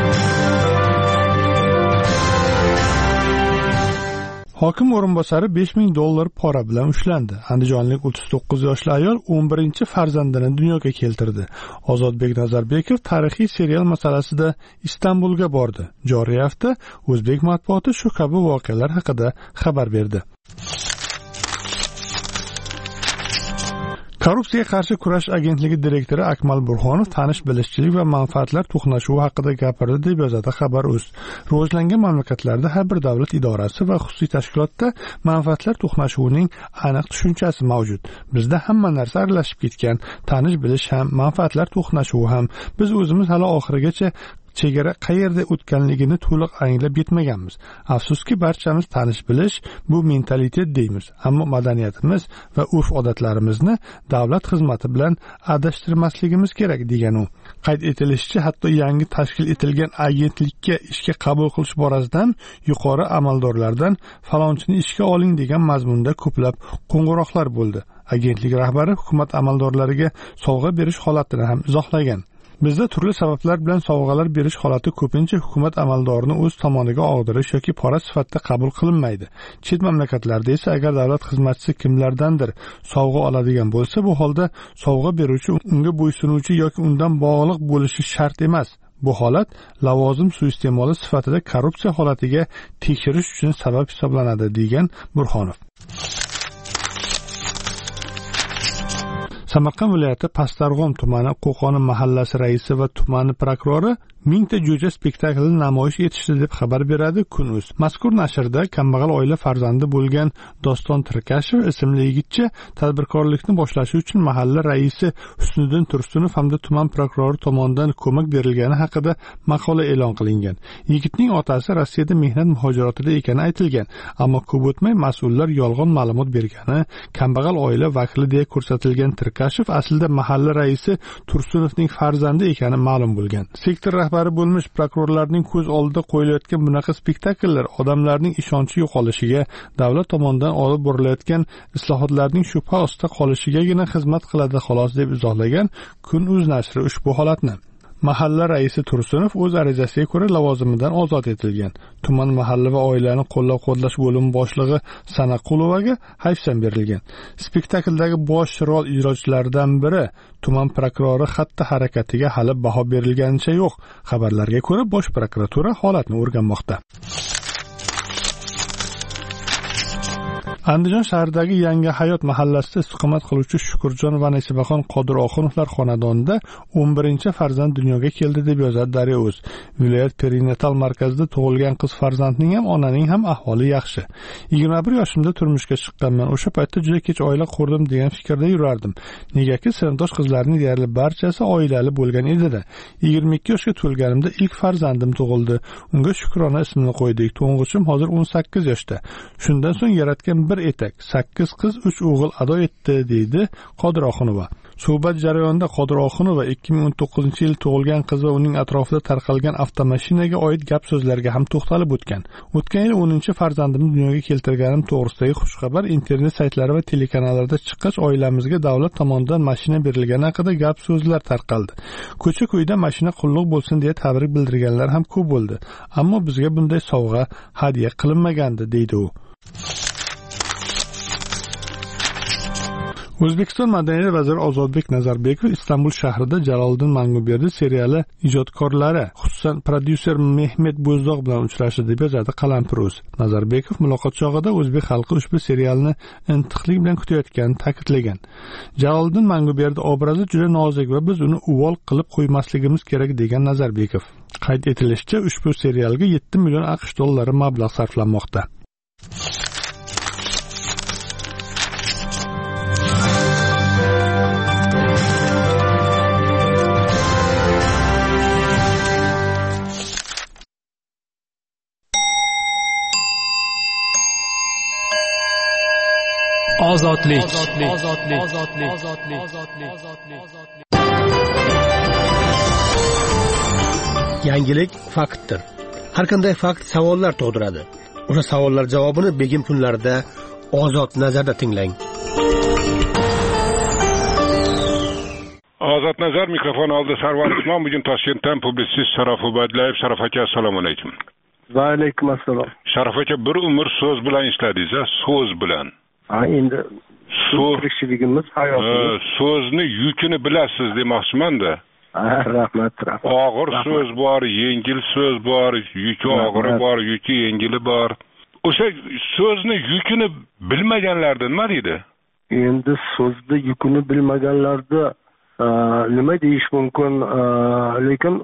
Hokim o'rinbosari besh ming dollar pora bilan ushlandi. Andijonlik o'ttiz to'qqiz yoshli ayol o'n birinchi farzandini dunyoga keltirdi. Ozodbek Nazarbekov tarixiy serial masalasida Istanbulga bordi. Joriy hafta o'zbek matbuoti shu kabi voqealar haqida xabar berdi. Korrupsiyaga qarshi kurash agentligi direktori Akmal Burxonov tanish bilishchilik va manfaatlar to'qnashuvi haqida gapirdi deb yozadi Xabar.uz. Rivojlangan mamlakatlarda har bir davlat idorasi va xususiy tashkilotda manfaatlar to'qnashuvining aniq tushunchasi mavjud. Bizda hamma narsa aralashib ketgan, tanish bilish ham, manfaatlar to'qnashuvi ham. Biz o'zimiz hali oxirigacha chegara qayerda o'tganligini to'liq anglab yetmaganmiz. Afsuski, barchamiz tanish bilish bu mentalitet deymiz, ammo madaniyatimiz va urf-odatlarimizni davlat xizmati bilan adashtirmasligimiz kerak, degan u. Qayd etilishicha, hatto yangi tashkil etilgan agentlikka ishga qabul qilish borasida ham yuqori amaldorlardan falonchini ishga oling degan mazmunda ko'plab qo'ng'iroqlar bo'ldi. Agentlik rahbari hukumat amaldorlariga sovg'a berish holatini ham izohlagan. Bizda turli sabablar bilan sovg'alar berish holati ko'pincha hukumat amaldorini o'z tomoniga og'dirish yoki pora sifatida qabul qilinmaydi. Chet mamlakatlarda esa agar davlat xizmatchisi kimlardandir sovg'a oladigan bo'lsa, bu holda sovg'a beruvchi unga bo'ysunuvchi yoki undan bog'liq bo'lishi shart emas. Bu holat lavozim suiiste'moli sifatida korrupsiya holatiga tekshirish uchun sabab hisoblanadi, degan Burxonov. Samarqand viloyati Pastarg'om tumani Qo'qoni mahallasi raisi va tumani prokurori mingta jo'ja spektaklini namoyish etishdi deb xabar beradi Kun.uz. Mazkur nashrda kambag'al oila farzandi bo'lgan Doston Tirkashev ismli yigitcha tadbirkorlikni boshlashi uchun mahalla raisi Husniddin Tursunov hamda tuman prokurori tomonidan ko'mak berilgani haqida maqola e'lon qilingan. Yigitning otasi Rossiyada mehnat muhojiratida ekani aytilgan, ammo ko'p o'tmay mas'ullar yolg'on ma'lumot bergani, kambag'al oila vakili deya ko'rsatilgan Tirkashev aslida mahalla raisi Tursunovning farzandi ekani ma'lum bo'lgan. Sektor rahbari bo'lmish prokurorlarning ko'z oldida qo'yilayotgan bunaqa spektakllar odamlarning ishonchi yo'qolishiga, davlat tomonidan olib borilayotgan islohotlarning shubha ostida qolishigagina xizmat qiladi xolos, deb izohlagan Kun.uz nashri ushbu holatni. Mahalla raisi Tursunov o'z arizasiga ko'ra lavozimidan ozod etilgan. Tuman mahalla va oilani qo'llab-quvvatlash bo'limi boshlig'i Sanaqulovaga hayfsan berilgan. Spektakldagi bosh rol ijrochilaridan biri tuman prokurori xatti-harakatiga hali baho berilganicha yo'q. Xabarlarga ko'ra, Bosh prokuratura holatni o'rganmoqda. Andijon shahridagi Yangi Hayot mahallasida istiqomat qiluvchi Shukurjon va Nasibaxon Qodiroxonovlar xonadonida o'n birinchi farzand dunyoga keldi deb yozadi Daryo.uz. Viloyat perinatal markazida tug'ilgan qiz farzandning ham onaning ham ahvoli yaxshi. yigirma bir yoshimda turmushga chiqqanman. O'sha paytda juda kech oila qurdim degan fikrda yurardim. Negaki sinfdosh qizlarning deyarli barchasi oilali bo'lgan edi-da. yigirma ikki yoshga to'lganimda ilk farzandim tug'ildi. Unga Shukrona ismini qo'ydik. To'ng'ichim hozir o'n sakkiz yoshda. Shundan so'ng yaratgan bir bir etak, sakkiz qiz, uch o'g'il ado etdi, deydi Qodir Oxunova. Suhbat jarayonida Qodir Oxunova ikki ming o'n to'qqizinchi yil tug'ilgan qiz va uning atrofida tarqalgan avtomashinaga oid gap so'zlarga ham to'xtalib o'tgan. O'tgan yil o'ninchi farzandimni dunyoga keltirganim to'g'risidagi xushxabar internet saytlari va telekanallarda chiqqach, oilamizga davlat tomonidan mashina berilgani haqida gap so'zlar tarqaldi. Ko'cha-ko'yda mashina qulluq bo'lsin deya tabrik bildirganlar ham ko'p bo'ldi. Ammo bizga bunday sovg'a hadya qilinmagandi, deydi u. O'zbekiston Madaniyat vaziri Ozodbek Nazarbekov Istanbul shahrida Jaloliddin Manguberdi seriali ijodkorlari, xususan prodyuser Mehmet Bo'zdoq bilan uchrashdi, deb yozadi Qalampir.uz. Nazarbekov muloqot chog'ida o'zbek xalqi ushbu serialni intiqlik bilan kutayotganini ta'kidlagan. Jaloliddin Manguberdi obrazi juda nozik va biz uni uvol qilib qo'ymasligimiz kerak, degan Nazarbekov. Qayd etilishicha, ushbu serialga yetti million AQSh dollari mablag' sarflanmoqda. Ozodlik. Yangilik faktdir. Har qanday fakt savollar tug'diradi. O'sha savollar javobini begim kunlarida Ozod nazarda tinglang. Ozod nazar mikrofon oldi. Sarvar Usmon, bugun Toshkentdan publitsist Sharof Ubaydullayev. Sharof aka, assalomu alaykum. Va alaykum assalom. Sharof aka, bir umr so'z bilan ishladingiz, so'z bilan. Ha, endi so'zligimiz hayotimiz. So'zni yukini bilasiz demoqchiman-da. Rahmat, rahmat. Og'ir so'z bor, yengil so'z bor, yuki og'iri bor, yuki yengili bor. O'sha so'zni yukini bilmaganlardan nima deydi? Endi so'zni yukini bilmaganlarda nima deyish mumkin? Lekin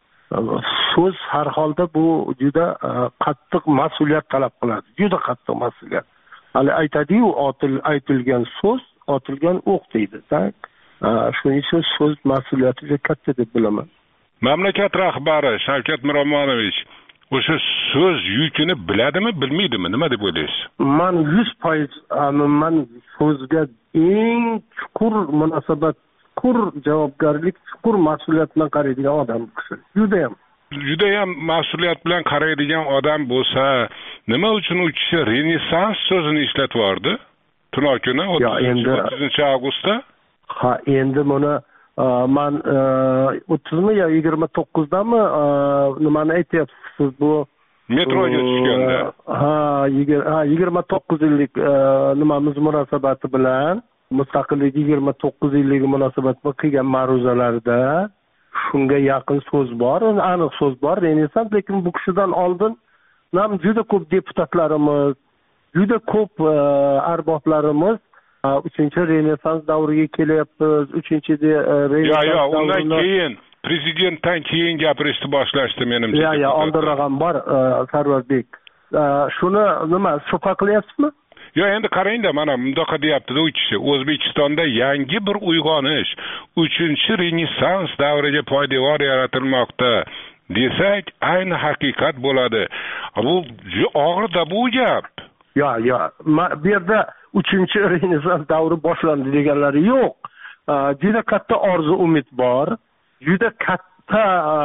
so'z har holda bu juda qattiq mas'uliyat talab qiladi. Juda qattiq mas'uliyat. Hali aytadi-yu, aytilgan so'z, otilgan o'q deydi. Shuning uchun so'z mas'uliyati juda katta deb bilaman. Mamlakat rahbari Shavkat Miromonovich o'sha so'z yukini biladimi, bilmaydimi? Nima deb o'ylaysiz? Men yuz foiz man so'zga eng chuqur munosabat, chuqur javobgarlik, chuqur mas'uliyat bilan qaraydigan odam kishi. Juda ham Judayam mas'uliyat bilan qaraydigan odam bo'lsa, nima uchun u kishi Renessans so'zini ishlatvordi? Tunov kuni o'ttizinchi avgustda. Ha, endi buni men o'ttizmi yo yigirma to'qqizdami nimani aytyapsiz siz bu? Metroga tushganda. Ha, yigirma to'qqiz yillik nimamiz munosabati bilan, mustaqillik yigirma to'qqiz yilligi munosabati bilan qilgan ma'ruzalarda shunga yaqin so'z bor, aniq so'z bor. Renessans, lekin bu kishidan oldin ham juda ko'p deputatlarimiz, juda ko'p arboblarimiz uchinchi Renessans davriga kelyapmiz. uchinchi Renessans davriga. Yo, yo, undan keyin prezidentdan keyin gapirishni boshlashdi menimcha. Yo, yo, oldinroq ham bor Sarvarbek. Shuni nima shubha qilyapsizmi? Yo, endi qarangda, mana bundoqa deyapti-da u kishi. O'zbekistonda yangi bir uyg'onish, uchinchi Renessans davriga poydevor yaratilmoqda desak, ayni haqiqat bo'ladi. Bu og'ir-da bu gap. Yo, yo, bu yerda uchinchi Renessans davri boshlandi deganlari yo'q. Juda katta orzu umid bor, juda katta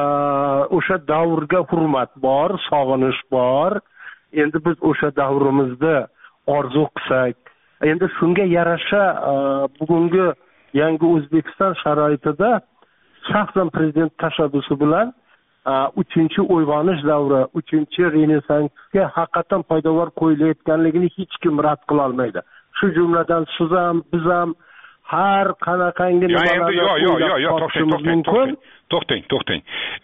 o'sha davrga hurmat bor, sog'inish bor. Endi biz o'sha davrimizda orzu qilsak, endi shunga yarasha bugungi yangi O'zbekiston sharoitida shaxsan prezident tashabbusi bilan uchinchi uyg'onish davri, uchinchi Renessansga haqiqatan poydevor qo'yilayotganligini hech kim rad qila olmaydi. Shu jumladan siz ham, biz ham har qanaqangi nimalarni to'xtang, to'xtang, to'xtang.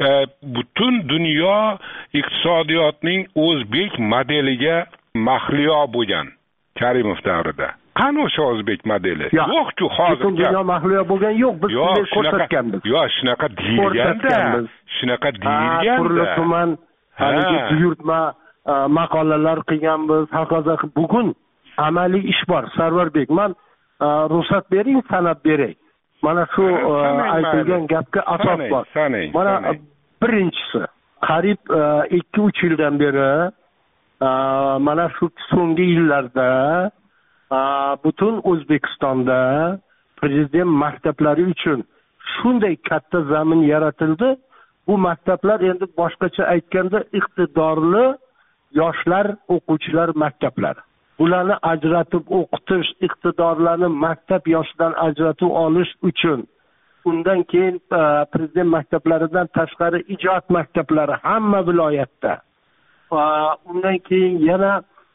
Butun dunyo iqtisodiyotning o'zbek modeliga mahliyo bo'lgan Karimov davrida. Qani o'sha o'zbek modeli? Yo'q-ku hozir. Butun dunyo mahliyo bo'lgan yo'q, biz shunday ko'rsatganmiz. Yo'q, shunaqa deyilganda, shunaqa deyilganda. Turli tuman haligi buyurtma maqolalar qilganmiz. Hokazo bugun amaliy ish bor. Sarvarbek, men ruxsat bering, sanab beray. Mana shu aytilgan gapga asos bor. Mana birinchisi, qariyb ikki uch yildan beri mana shu so'nggi yillarda butun O'zbekistonda prezident maktablari uchun shunday katta zamin yaratildi. Bu maktablar endi boshqacha aytganda iqtidorli yoshlar, o'quvchilar maktablari. Bularni ajratib o'qitish, iqtidorlarni maktab yoshidan ajratib olish uchun undan keyin prezident maktablaridan tashqari ijod maktablari hamma viloyatda. Undan keyin yana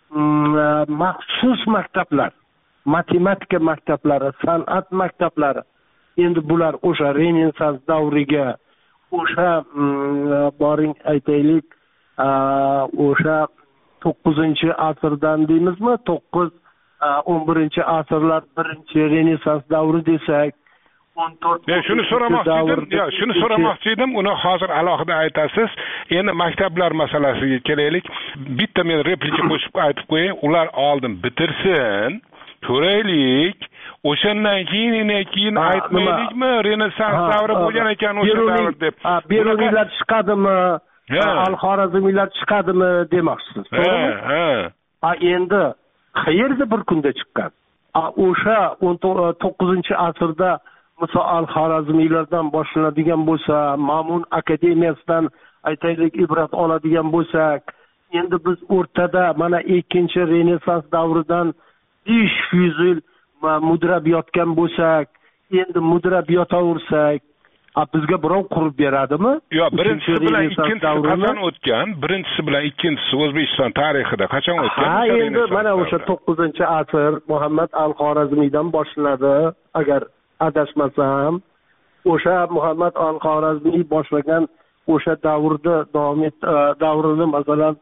maxsus maktablar, matematika maktablari, san'at maktablari. Endi bular o'sha Renessans davriga, o'sha boring aytaylik, o'sha to'qqizinchi asrdan deymizmi? to'qqiz o'n birinchi asrlar birinchi Renessans davri desak, o'n to'rt Men shuni so'ramoqchi edim, yo, shuni so'ramoqchi edim, uni hozir alohida aytasiz. Endi maktablar masalasiga kelaylik. Bitta men replika qo'shib aytib qo'yay, ular oldin bitirsin, ko'raylik. O'shandan keyin keyin aytmaylikmi, Renessans davri bo'lgan ekan o'sha davr deb. Beruniylar chiqadimi? Al-Xorazmiylar chiqadimi demoqchisiz. Ha, ha. A endi qayerda bir kunda chiqqan? O'sha o'n to'qqizinchi asrda Musa al-Xorazmiylardan boshlanadigan bo'lsa, Ma'mun akademiyasidan aytaylik ibrat oladigan bo'lsak, endi biz o'rtada mana ikkinchi Renessans davridan besh yuz yil mudrab yotgan bo'lsak, endi mudrab yotaversak, bizga birov qurib beradimi? Yo'q, birinchisi bilan ikkinchisi qachon o'tgan? Birinchisi bilan ikkinchisi O'zbekiston tarixida qachon o'tgan? Ha, endi mana o'sha to'qqizinchi asr Muhammad al-Xorazmiydan boshlanadi, agar adashmasam. O'sha Muhammad al-Xorazmiy boshlagan o'sha davrda davom et davrini masalan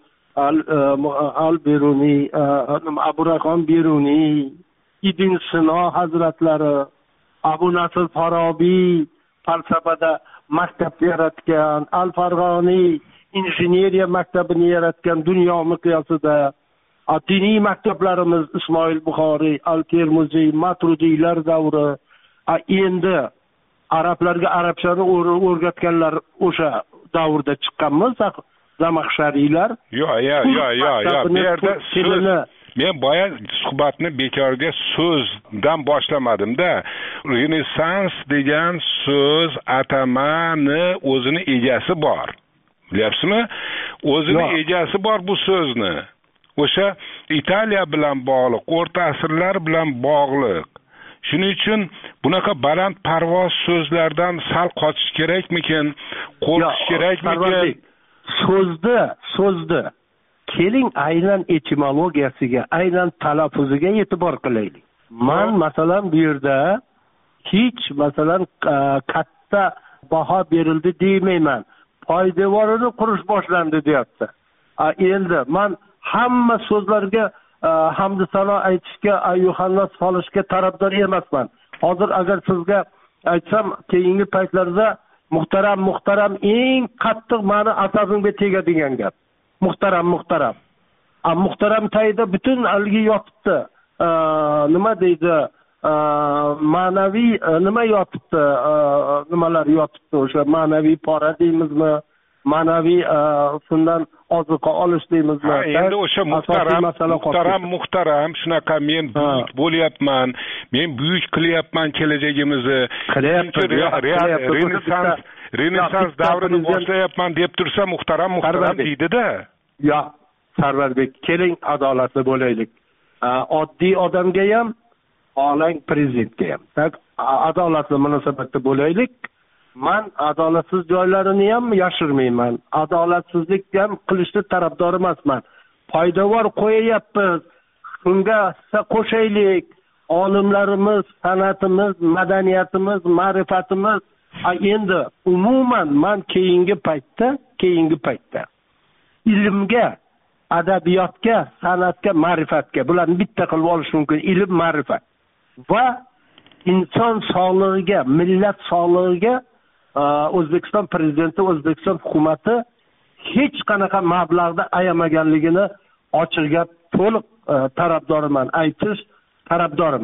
al-Beruniy, Abu Rayhon Beruniy, Ibn Sino hazratlari, Abu Nasr Farabiy falsafada maktab yaratgan, Al-Farg'oniy injineriya maktabini yaratgan dunyo miqyosida, diniy maktablarimiz Ismoil Buxoriy, Al-Termiziy, Maturudiylar davri, endi arablarga arabchani o'rgatganlar o'sha davrda chiqqanmiz, Zamaxshariylar. Yo'q, yo'q, yo'q, yo'q, bu yerda so'z men boya suhbatni bekorga so'zdan boshlamadim-da. Renessans degan so'z atamani o'zini egasi bor. Bilyapsizmi? O'zini egasi bor bu so'zni. O'sha Italiya bilan bog'liq, o'rta asrlar bilan bog'liq. Shuning uchun bunaqa baland parvoz so'zlardan sal qochish kerakmikin? Qo'rqish kerakmikin? So'zda, so'zda keling aynan etimologiyasiga, aynan talaffuziga e'tibor qilaylik. Men masalan bu yerda hech masalan katta baho berildi deymayman. Poydevorini qurish boshlandi deyapti. Endi men hamma so'zlarga hamd sano aytishga, ayyuhannas solishga tarafdor emasman. Hozir agar sizga aytsam, keyingi paytlarda muhtaram muhtaram eng qattiq meni asabimga tegadigan gap. Muhtaram muhtaram. A muhtaram tayda butun algi yotibdi. Nima deydi? Ma'naviy nima yotibdi? Nimalar yotibdi? O'sha ma'naviy pora deymizmi? Ma'naviy shundan oziqa olish deymizmi? Endi o'sha muhtaram, muhtaram, muhtaram, shunaqa men buyuk bo'lyapman, men buyuk qilyapman kelajagimizni. Renessans Renessans davrini boshlayapman deb tursa muhtaram, muhtaram deydi-da. Yo'q, Sarvarbek, keling adolatli bo'laylik. Oddiy odamga ham, olang prezidentga ham. Adolatli munosabatda bo'laylik. Men adolatsiz joylarini ham yashirmayman. Adolatsizlik ham qilishni tarafdor emasman. Foydavor qo'yayapmiz. Shunga qo'shaylik. Olimlarimiz, san'atimiz, madaniyatimiz, ma'rifatimiz. Endi umuman men keyingi paytda, keyingi paytda ilmga, adabiyotga, san'atga, ma'rifatga bularni bitta qilib olish mumkin. Ilm, ma'rifat va inson sog'lig'iga, millat sog'lig'iga O'zbekiston prezidenti, O'zbekiston hukumatı hech qanaqa mablag'da ayamaganligini ochiq gap to'liq tarafdoriman, aytish tarafdoriman.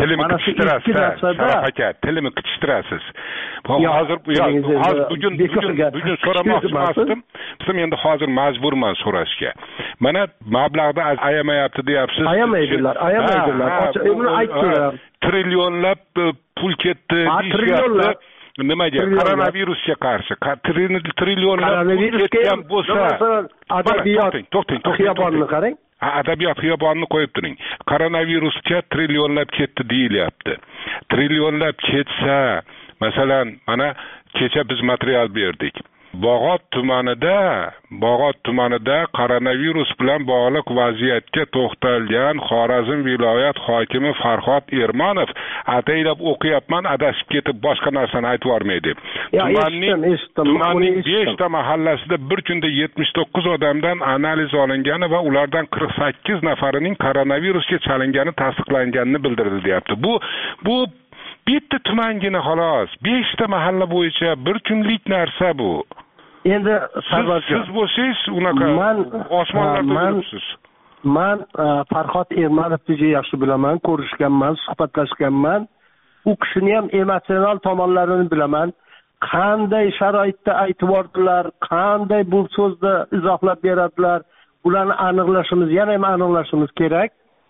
Tilimi qitishtirasiz, Sharof aka, tilimi qitishtirasiz. Hozir hozir bugun bugun so'ramoqchi emasdim. Biz endi hozir majburman so'rashga. Mana mablag'da ayamayapti deyapsiz. Ayamaydilar, ayamaydilar. Buni aytdilar. Trillionlab pul ketdi deyapti. Nimaga? Koronavirusga qarshi trillionlab pul ketgan bo'lsa, adabiyot xiyobonni qarang. Adabiyot xiyobonni qo'yib turing. Koronavirusga trillionlab ketdi deyilyapti. Trillionlab ketsa, masalan, mana kecha biz material berdik. Bog'ot tumanida, Bog'ot tumanida koronavirus bilan bog'liq vaziyatga to'xtalgan Xorazm viloyat hokimi Farhod Ermonov ataylab o'qiyapman, adashib ketib boshqa narsani aytib yormaydi. Tumanning tumanning besh ta mahallasida bir kunda yetmish to'qqiz odamdan analiz olingani va ulardan qirq sakkiz nafarining koronavirusga chalingani tasdiqlanganini bildirdi, deyapti. Bu bu bitta tumangina xolos, besh ta mahalla bo'yicha bir kunlik narsa bu. Endi siz bo'lsangiz unaqa osmonlarda yuribsiz. Men Farhod Ermonovni juda yaxshi bilaman, ko'rishganman, suhbatlashganman. U kishini ham emotsional tomonlarini bilaman. Qanday sharoitda aytib yordilar, qanday bu so'zni izohlab beradilar, ularni aniqlashimiz, yana ham aniqlashimiz kerak.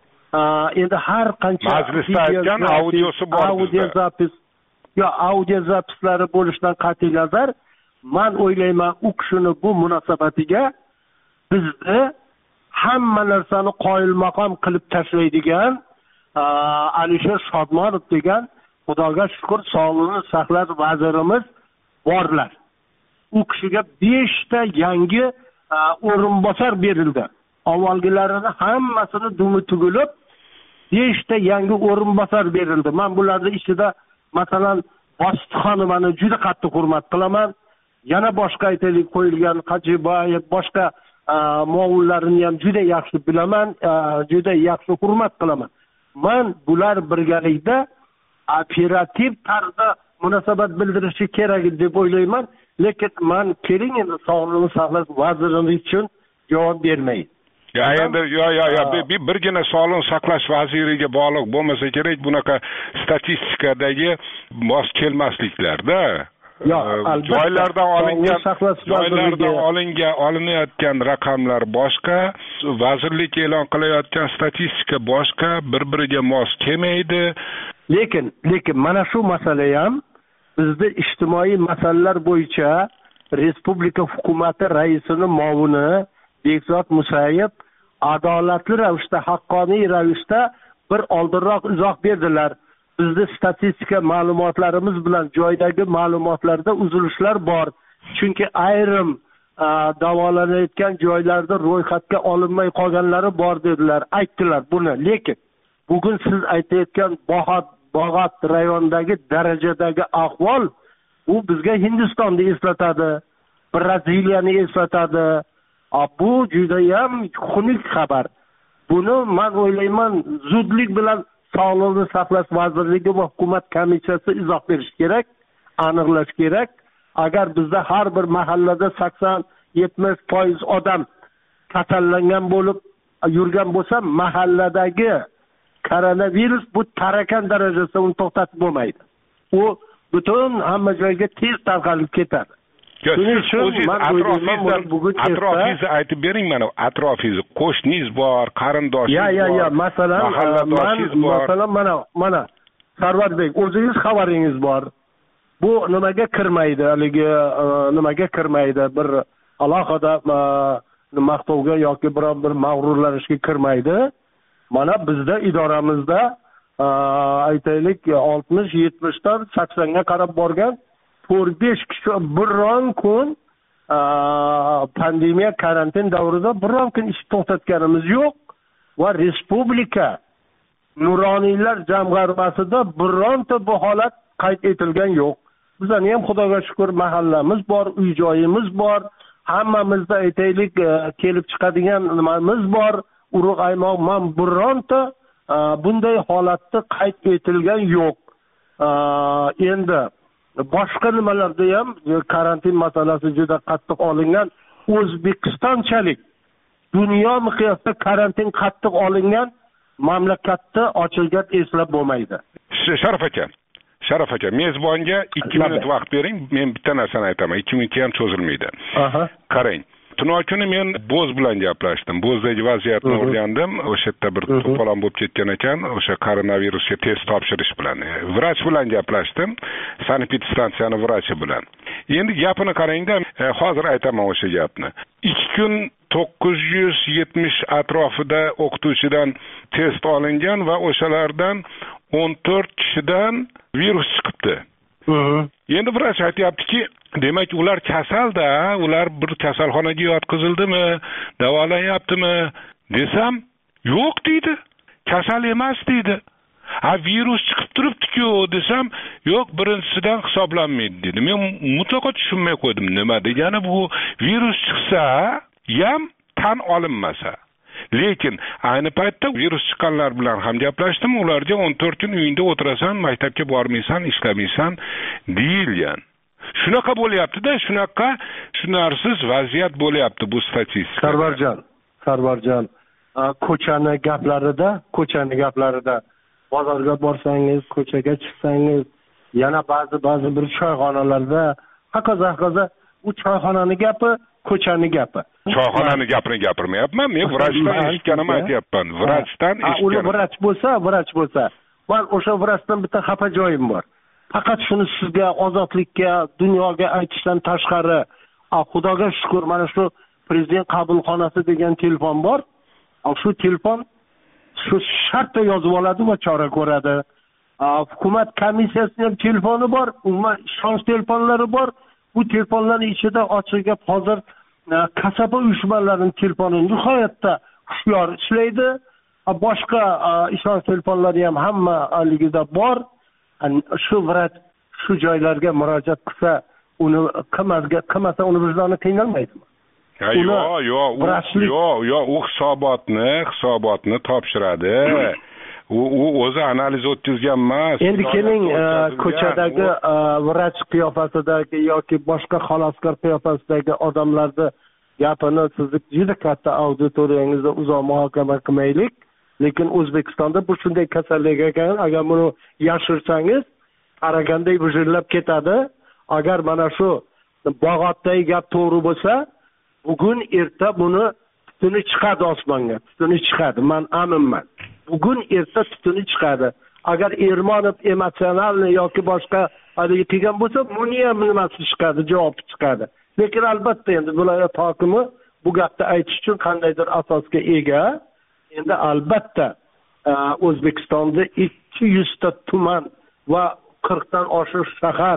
Endi har qancha majlisda aytgan audiosi bor. Audio zapis, yo audio zapislari bo'lishidan qat'iy nazar, men o'ylayman, u kishini bu munosabatiga bizni hamma narsani qoyilmaqom qilib tashlaydigan Alisher Shodmonov degan, Xudoga shukr, sog'liqni saqlash vazirimiz borlar. U kishiga besh ta yangi o'rinbosar berildi. Avvalgilarini hammasini dumi tugilib, besh ta yangi o'rinbosar berildi. Men bularning ichida masalan Bostixonovani juda qattiq hurmat qilaman. Yana boshqa aytaylik qo'yilgan Qajiboyev, boshqa muavvinlarini ham juda yaxshi bilaman, juda yaxshi hurmat qilaman. Men bular birgalikda operativ tarzda munosabat bildirishi kerak deb o'ylayman, lekin men keling endi sog'liqni saqlash vazirligi uchun javob bermayman. Ya endi yo yo yo bir birgina sog'liqni saqlash vaziriga bog'liq bo'lmasa kerak bunaqa statistikadagi mos kelmasliklarda. Yo, joylardan olingan joylardan olingan olinayotgan raqamlar boshqa, vazirlik e'lon qilayotgan statistika boshqa, bir-biriga mos kelmaydi. Lekin, lekin mana shu masala ham bizda ijtimoiy masalalar bo'yicha respublika hukumati raisining muovini Bekzod Musayev adolatli ravishda, haqqoniy ravishda bir oldinroq izoh berdilar. Bizda statistika ma'lumotlarimiz bilan joydagi ma'lumotlarda uzilishlar bor. Chunki ayrim davolanayotgan joylarda ro'yxatga olinmay qolganlari bor dedilar, aytdilar buni. Lekin bugun siz aytayotgan Bog'ot Bog'ot rayonidagi darajadagi ahvol u bizga Hindistonni eslatadi, Braziliyani eslatadi. Bu juda ham xunuk xabar. Buni men o'ylayman zudlik bilan Sog'liqni saqlash vazirligi va hukumat komissiyasi izoh berish kerak, aniqlash kerak. Agar bizda har bir mahallada sakson yetmish foiz odam kasallangan bo'lib yurgan bo'lsa, mahalladagi koronavirus bu tarakan darajasida uni to'xtatib bo'lmaydi. U butun hamma joyga tez tarqalib ketadi. Atrofingizni aytib bering mana, atrofingiz, qo'shningiz bor, qarindoshingiz bor. Ya, ya, ya, masalan, masalan mana, mana Sarvarbek, o'zingiz xabaringiz bor. Bu nimaga kirmaydi, haligi nimaga kirmaydi, bir alohida maqtovga yoki biron bir mag'rurlanishga kirmaydi. Mana bizda idoramizda aytaylik oltmish yetmish dan saksonga qarab borgan to'rt besh kishi biron kun pandemiya karantin davrida biron kun ish to'xtatganimiz yo'q va respublika nuroniylar jamg'armasida bironta bu holat qayd etilgan yo'q. Bizning ham Xudoga shukr mahallamiz bor, uy joyimiz bor, hammamizda aytaylik kelib chiqadigan nimamiz bor, urug' aymoq, men bironta bunday holatda qayd etilgan yo'q. Endi boshqa nimalarda ham karantin masalasi juda qattiq olingan. O'zbekistonchalik dunyo miqyosida karantin qattiq olingan mamlakatda ochilgan eslab bo'lmaydi. Sharaf aka, Sharaf aka, mezbonga ikki minut vaqt bering, men bitta narsani aytaman. ikki minutga ham cho'zilmaydi. Aha. Qarang. Tunov kuni men Bo'z bilan gaplashdim. Bo'zdagi vaziyatni o'rgandim. O'sha yerda bir to'polon bo'lib ketgan ekan, o'sha koronavirusga test topshirish bilan. Vrach bilan gaplashdim. Sanepidstansiyani vrachi bilan. Endi gapini qarangda, hozir aytaman o'sha gapni. ikki kun to'qqiz yuz yetmish atrofida o'qituvchidan test olingan va o'shalardan o'n to'rt kishidan virus chiqibdi. Endi vrach aytayaptiki, demak ular kasalda, ular bir kasalxonaga yotqizildimi, davolanyaptimi desam, yo'q deydi. Kasal emas deydi. Ha, virus chiqib turibdi-ku desam, yo'q, birinchisidan hisoblanmaydi dedi. Men mutlaqo tushunmay qo'ydim. Nima degani bu? Virus chiqsa ham tan olinmasa. Lekin ayni paytda virus chiqqanlar bilan ham gaplashdim, ularga o'n to'rt kun uyingda o'tirasan, maktabga bormaysan, ishlamaysan deyilgan. Shunaqa bo'lyapti-da, shunaqa tushunarsiz vaziyat bo'lyapti bu statistika. Sarvarjon, Sarvarjon, ko'chani gaplarida, ko'chani gaplarida bozorga borsangiz, ko'chaga chiqsangiz, yana ba'zi ba'zi bir choyxonalarda, hokazo hokazo u choyxonani gapi, ko'chani gapi. Choyxonani gapini gapirmayapman, men vrachdan eshitganimni aytyapman. Vrachdan eshitganim. Uni vrach bo'lsa, vrach bo'lsa, men o'sha vrachdan bitta xafa joyim bor. Faqat shuni sizga ozodlikka, dunyoga aytishdan tashqari, Xudoga shukr, mana shu prezident qabulxonasi degan telefon bor. Shu telefon shu shartda yozib oladi va chora ko'radi. Hukumat komissiyasining telefoni bor, umuman ishonch telefonlari bor. Bu telefonlarning ichida ochiqga hozir kasaba uyushmalarining telefoni nihoyatda hushyor ishlaydi. Boshqa ishonch telefonlari ham hammaligida bor. Shu vrach shu joylarga murojaat qilsa, uni qilmasga qilmasa uni vijdoni qiynalmaydimi? Yo'q, yo'q, yo'q, yo'q, u hisobotni, hisobotni topshiradi. U u o'zi analiz o'tkazgan emas. Endi keling, ko'chadagi vrach qiyofasidagi yoki boshqa xaloskor qiyofasidagi odamlarni gapini sizni juda katta auditoriyangizda uzoq muhokama qilmaylik. Lekin O'zbekistonda bu shunday kasallik ekan, agar buni yashirsangiz, qaraganday vijillab ketadi. Agar mana shu bog'otdagi gap to'g'ri bo'lsa, bugun erta buni tutuni chiqadi osmonga, tutuni chiqadi. Men aminman. Bugun erta tutuni chiqadi. Agar Ermonov emotsionalni yoki boshqa haligi qilgan bo'lsa, buni ham nimasi chiqadi, javob chiqadi. Lekin albatta endi viloyat hokimi bu gapni aytish uchun qandaydir asosga ega. Endi albatta O'zbekistonda ikki yuz ta tuman va qirq dan oshiq shahar,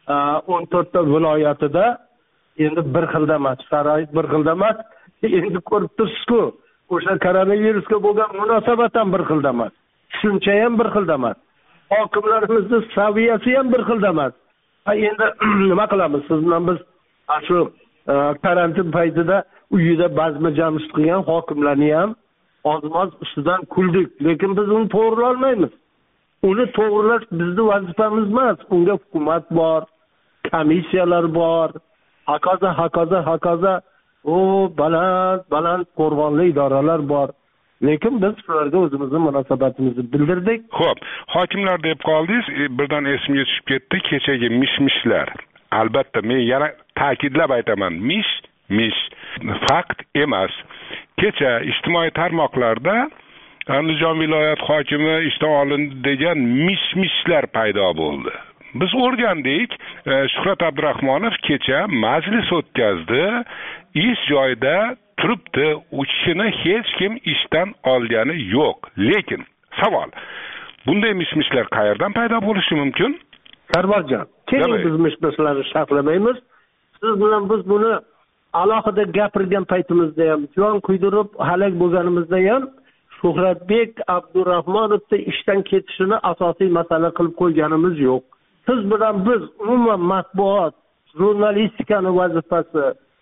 o'n to'rt ta viloyatida endi bir xilda emas, sharoit bir xilda emas. Endi ko'rib tursiz-ku, o'sha koronavirusga bo'lgan munosabat ham bir xilda emas. Tushuncha ham bir xilda emas. Hokimlarimizning saviyasi ham bir xilda emas. Ha, endi nima qilamiz? Siz bilan biz shu karantin paytida uyida bazma jamshid qilgan hokimlarni ham ozmoz ustidan kuldik, lekin biz uni to'g'rilolmaymiz. Uni to'g'rilash bizning vazifamiz emas. Unga hukumat bor, komissiyalar bor, hokazo hokazo hokazo o baland baland qo'rg'onli idoralar bor. Lekin biz shularga o'zimizning munosabatimizni bildirdik. Xo'p, hokimlar deb qoldingiz, birdan esimga tushib ketdi kechagi mish-mishlar. Albatta, men yana ta'kidlab aytaman, mish mish fakt emas. Kecha ijtimoiy tarmoqlarda Andijon viloyat hokimi ishdan olindi degan mish-mishlar paydo bo'ldi. Biz o'rgandik, Shuhrat Abdurahmonov kecha majlis o'tkazdi, ish joyida turibdi, u kishini hech kim ishdan olgani yo'q. Lekin savol, bunday mish-mishlar qayerdan paydo bo'lishi mumkin? Sarvarjon, keling biz mish-mishlarni sharhlamaymiz. Siz bilan biz buni alohida gapirgan paytimizda ham, jon kuydirib halak bo'lganimizda ham Shuhratbek Abdurahmonovning ishdan ketishini asosiy masala qilib qo'yganimiz yo'q. Siz bilan biz umuman matbuot, jurnalistikani vazifasi,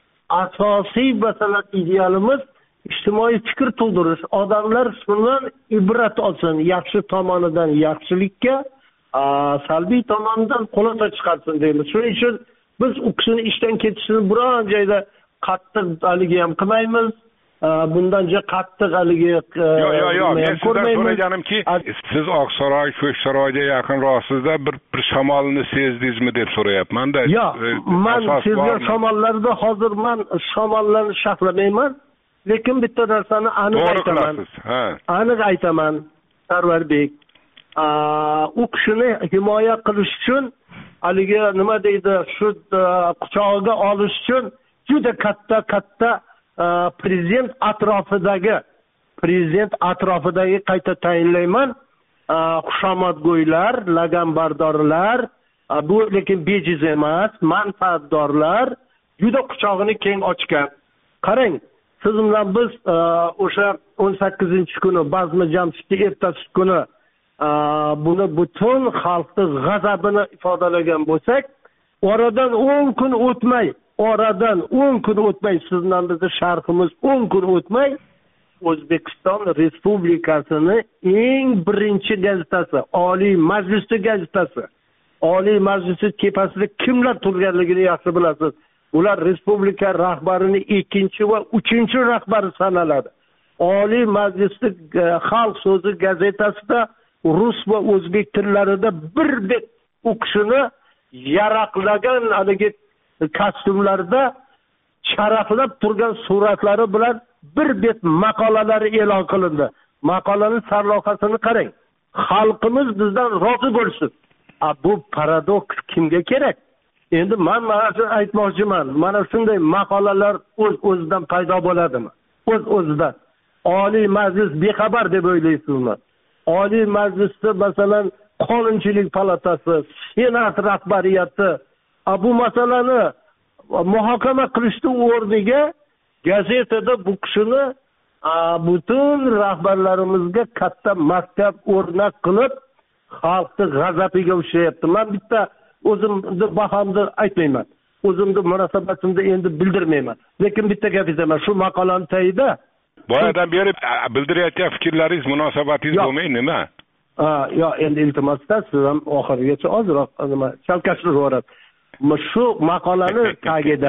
asosiy masala idealimiz ijtimoiy fikr tug'dirish. Odamlar shundan ibrat olsin, yaxshi tomonidan yaxshilikka, salbiy tomonidan xulosa chiqarsin deymiz. Shuning uchun biz u kishini ishdan ketishini biron joyda qattiq haligi ham qilmaymiz. bundan juda qattiq haligi yo'q yo'q yo'q men sizdan so'raganimki siz Oqsaroy Ko'ksaroyga yaqinroqsizda bir bir shamolni sezdingizmi deb so'rayapman-da. yo'q men sezgan shamollarda hozir men shamollarni sharhlamayman, lekin bitta narsani aniq aytaman. aniq aytaman Sarvarbek, u kishini himoya qilish uchun haligi nima deydi, shu quchog'iga olish uchun juda katta katta prezident atrofidagi prezident atrofidagi qayta tayinlayman xushomadgo'ylar, laganbardorlar, bu lekin bejiz emas, manfaatdorlar juda quchog'ini keng ochgan. Qarang, siz bilan biz o'sha o'n sakkizinchi kuni Bazmi Jamshidni ertasi kuni buni butun xalqni g'azabini ifodalagan bo'lsak, oradan o'n kun o'tmay oradan o'n kun o'tmay sizdan bizni sharhimiz o'n kun o'tmay O'zbekiston Respublikasini eng birinchi gazetasi, Oliy Majlisning gazetasi, Oliy Majlisning tepasida kimlar turganligini yaxshi bilasiz. Ular respublika rahbarining ikkinchi va uchinchi rahbari sanaladi. Oliy Majlisning Xalq so'zi gazetasida rus va o'zbek tillarida bir bet u kishini yaraqlagan haligi kostyumlarda sharaflab turgan suratlari bilan bir bet maqolalari e'lon qilindi. Maqolaning sarlavhasini qarang. Xalqimiz bizdan rozi bo'lsin. A bu paradoks kimga kerak? Endi men mana shuni aytmoqchiman. Mana shunday maqolalar o'z o'zidan paydo bo'ladimi? O'z o'zidan. Oliy Majlis bexabar deb o'ylaysizmi? Oliy Majlisda masalan Qonunchilik palatasi, Senat rahbariyati bu masalani muhokama qilishning o'rniga gazetada bu kishini butun rahbarlarimizga katta maktab o'rnak qilib xalqni g'azabiga ushlayapti. Men bitta o'zimni bahomni aytmayman. O'zimni munosabatimni endi bildirmayman. Lekin bitta gap aytaman, shu maqolani tagida boyadan beri bildirayotgan fikrlaringiz, munosabatingiz bo'lmay nima? Ha, yo endi iltimosdan siz ham oxirigacha ozroq nima chalkashtirib shu maqolani tagida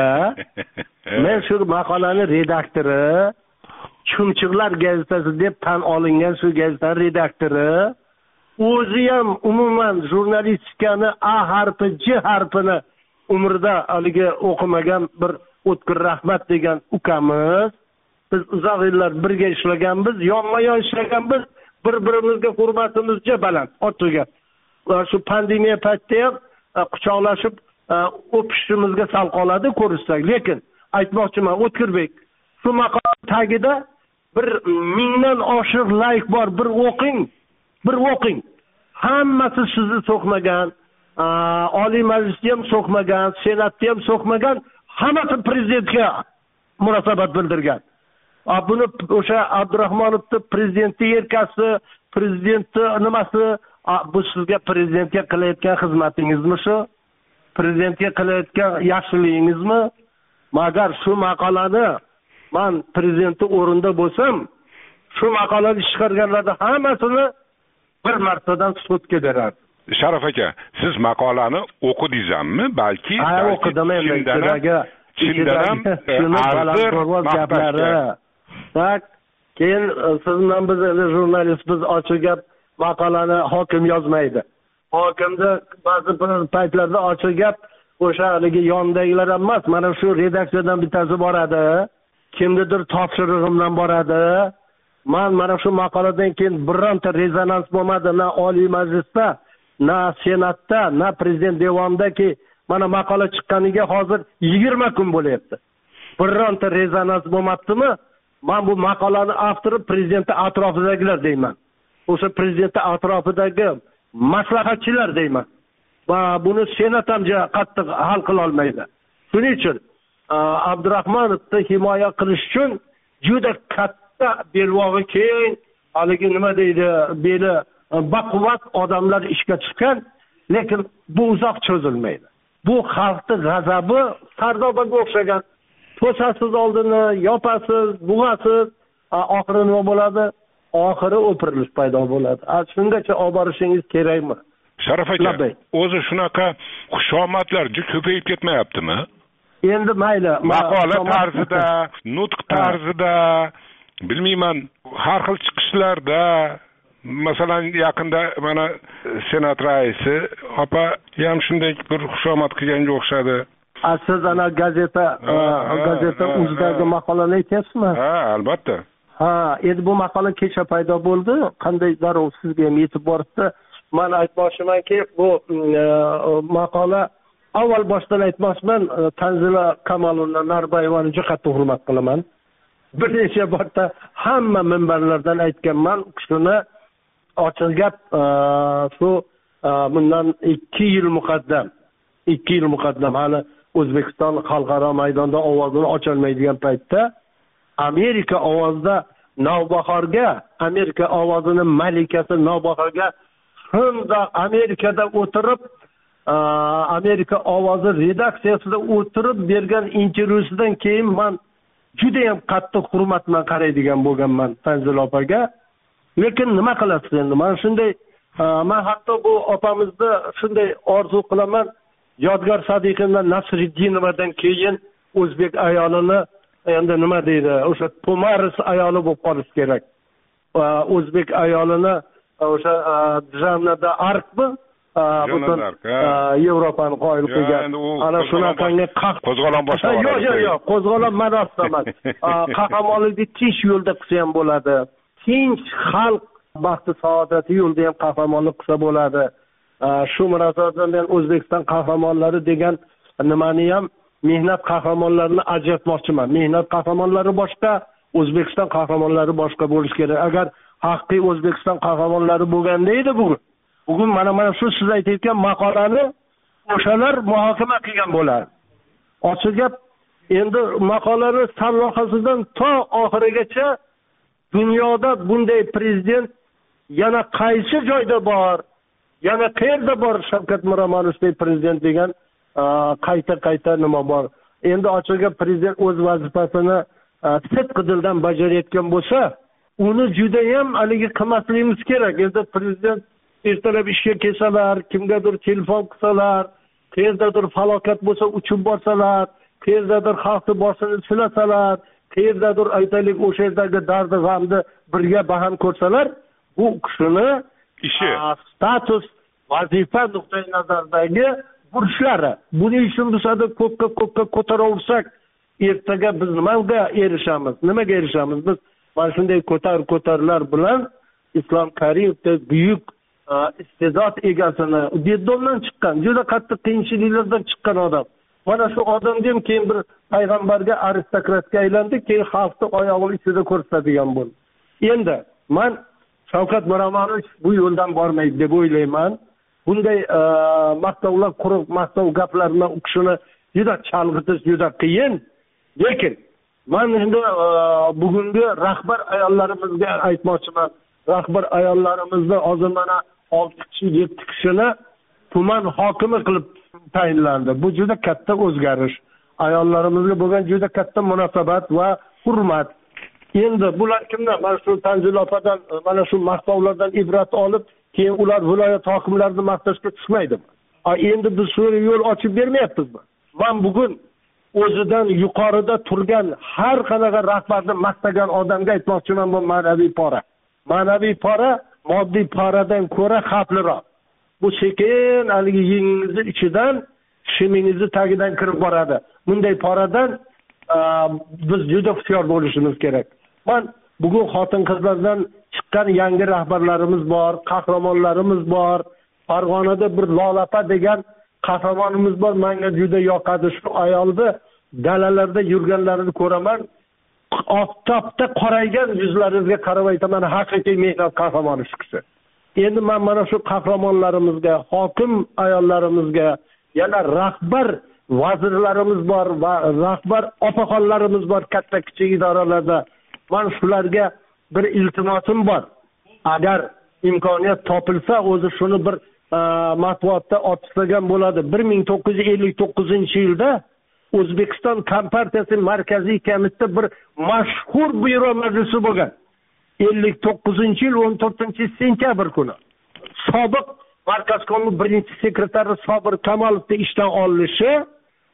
men shu maqolani redaktori, Chumchuqlar gazetasi deb tan olingan shu gazetaning redaktori o'zi ham umuman jurnalistikani A harfi, J harfini umrida haligi o'qimagan bir O'tkir Rahmat degan ukamiz. Biz uzoq yillar birga ishlaganmiz, yonma-yon ishlaganmiz. Bir-birimizga hurmatimiz juda baland, ortiga. Shu pandemiya paytida ham quchoqlashib o'pishimizga sal qoladi ko'rishsak. Lekin aytmoqchiman, O'tkirbek, shu maqola tagida bir mingdan oshiq layk bor, bir o'qing, bir o'qing. Hammasi sizni so'kmagan, Oliy Majlisda ham so'kmagan, Senatda ham so'kmagan, hammasi prezidentga munosabat bildirgan. Buni o'sha Abdurahmonovning prezidentning erkasi, prezidentni nimasi, bu sizga prezidentga qilayotgan xizmatingizmi shu? Prezidentga qilayotgan yaxshiligingizmi? Magar shu maqolani men prezidentning o'rinda bo'lsam, shu maqolani chiqarganlarda hammasini bir martadan sudga berardim. Sharaf aka, siz maqolani o'qidingizmi? Balki ha, o'qidim endi. Chindan balandparvoz gaplari. Tak, keyin siz bilan biz jurnalist biz ochiq gap maqolani hokim yozmaydi. Hokimda ba'zi paytlarda ochiq gap o'sha haligi yondagilar emas, mana shu redaksiyadan bittasi boradi. Kimnidir topshirig'i bilan boradi. Men mana shu maqoladan keyin bironta rezonans bo'lmadi, na Oliy Majlisda, na Senatda, na prezident devonidagi mana maqola chiqqaniga hozir yigirma kun bo'lyapti. Bironta rezonans bo'lmabdimi? Men bu maqolani avtori prezident atrofidagilar deyman. O'sha prezident atrofidagi maslahatchilar deyman. Va buni Senat ham qattiq hal qila olmaydi. Shuning uchun Abdurahmonovni himoya qilish uchun juda katta belvog'i keng, haligi nima deydi, beli baquvvat odamlar ishga tushgan, lekin bu uzoq cho'zilmaydi. Bu xalqning g'azabi Sardobaga o'xshagan. To'sasiz oldini, yopasiz, bug'asiz, oxiri nima bo'ladi? Oxiri o'pirilish paydo bo'ladi. Shungacha olib borishingiz kerakmi? Sharaf aka, o'zi shunaqa xushomadlar ko'payib ketmayaptimi? endi mayli maqola tarzida, nutq tarzida, bilmayman, har xil chiqishlarda, masalan, yaqinda mana senat raisi opa ham shunday bir xushomad qilganga o'xshadi. Siz ana gazeta gazeta o'zidagi maqolani aytyapsizmi? Ha, albatta. Ha, endi bu maqola kecha paydo bo'ldi. Qanday darrov sizga ham yetib boribdi? Men aytmoqchimanki, bu maqola avval boshdan aytmoqchiman, Tanzila Kamolovna Narbayevani juda qattiq hurmat qilaman. Bir necha marta hamma minbarlardan aytganman, shuni ochiq gap, shu bundan ikki yil muqaddam, ikki yil muqaddam hali O'zbekiston xalqaro maydonda ovozini ocholmaydigan paytda Amerika ovozida Navbahorga, Amerika ovozining malikasi Navbahorga shunda Amerikada o'tirib, Amerika ovozi redaksiyasida o'tirib bergan intervyusidan keyin men juda ham qattiq hurmat bilan qaraydigan bo'lganman Tanzila opaga. Lekin nima qilasiz endi? Men shunday, men hatto bu opamizni shunday orzu qilaman, Yodgor Sadiqovdan Nasriddinovadan keyin o'zbek ayolini endi nima deydi, o'sha Tomaris ayoli bo'lib qolish kerak. O'zbek ayolini o'sha Janna Arkmi? Butun Yevropani qoyil qilgan. Ana shunaqangi qo'zg'olon boshladi. Yo'q, yo'q, yo'q, qo'zg'olon ma'nosida emas. Qahramonlikni tinch yo'lda qilsa ham bo'ladi. Tinch xalq baxti saodati yo'lda ham qahramonlik qilsa bo'ladi. Shu munosabatda men O'zbekiston qahramonlari degan nimani ham mehnat qahramonlarini ajratmoqchiman. Mehnat qahramonlari boshqa, O'zbekiston qahramonlari boshqa bo'lish kerak. Agar haqiqiy O'zbekiston qahramonlari bo'lganda edi bugun. Bugun mana mana shu siz aytayotgan maqolani o'shalar muhokama qilgan bo'lar. Ochiq gap, endi maqolani sarlavhasidan to oxirigacha dunyoda bunday prezident yana qaysi joyda bor, yana qayerda bor Shavkat Miromonovday prezident degan qayta-qayta nima bor. Endi ochiq gap, prezident o'z vazifasini sidq dildan bajarayotgan bo'lsa, uni juda ham haligi qilmasligimiz kerak. Endi prezident ertalab ishga kelsalar, kimgadir telefon qilsalar, qayerdadir falokat bo'lsa uchib borsalar, qayerdadir xalqni boshini silasalar, qayerdadir aytaylik o'sha yerdagi dardi g'amni birga baham ko'rsalar, bu kishini ishi, status, vazifa nuqtai nazaridagi burchlari. Buning uchun biz ko'pga ko'pga ko'taraversak, ertaga biz nimaga erishamiz? Nimaga erishamiz? Biz mana shunday ko'tar ko'tarlar bilan Islom Karimovdek buyuk iste'dod egasini bedondan chiqqan, juda qattiq qiyinchiliklardan chiqqan odam. Mana shu odamga ham keyin bir payg'ambarga, aristokratga aylandi, keyin xalqni oyog'i ichida ko'rsatadigan bo'ldi. Endi men Shavkat Miromonovich bu yo'ldan bormaydi deb o'ylayman. Bunday maqtovlar, quruq maqtov gaplar bilan u kishini juda chalg'itish juda qiyin. Lekin men endi bugungi rahbar ayollarimizga aytmoqchiman. Rahbar ayollarimizni hozir mana olti kishi, yetti kishini tuman hokimi qilib tayinlandi. Bu juda katta o'zgarish. Ayollarimizga bo'lgan juda katta munosabat va hurmat. Endi bular kimlar? Mana shu Tanzila opadan, mana shu maqtovlardan ibrat olib, keyin ular viloyat hokimlarini maqtashga tushmaydimi? Endi biz shu yo'l ochib bermayapmizmi? Men bugun o'zidan yuqorida turgan har qanaqa rahbarni maqtagan odamga aytmoqchiman, bu ma'naviy pora. Ma'naviy pora moddiy paradan ko'ra xavfliroq. Bu sekin haligi yengingizni ichidan, shimingizni tagidan kirib boradi. Bunday paradan biz juda hushyor bo'lishimiz kerak. Men bugun xotin-qizlardan chiqqan yangi rahbarlarimiz bor, qahramonlarimiz bor. Farg'onada bir Lolapa degan qahramonimiz bor. Menga juda yoqadi. Shu ayolni dalalarda yurganlarini ko'raman. Oftobda qoraygan yuzlaringizga qarab aytaman, haqiqiy mehnat qahramoni shu kishi. Endi men mana shu qahramonlarimizga, hokim ayollarimizga, yana rahbar vazirlarimiz bor va rahbar opaxonlarimiz bor katta kichik idoralarda. Men shularga bir iltimosim bor. Agar imkoniyat topilsa, o'zi shuni bir matbuotda otib bo'ladi. bir ming to'qqiz yuz ellik to'qqizinchi yilda O'zbekiston Kompartiyasi markaziy komiteti bir mashhur byuro majlisi bo'lgan. ellik to'qqizinchi yil o'n to'rtinchi sentyabr kuni sobiq markaz komi birinchi sekretari Sobir Kamolovning ishdan olinishi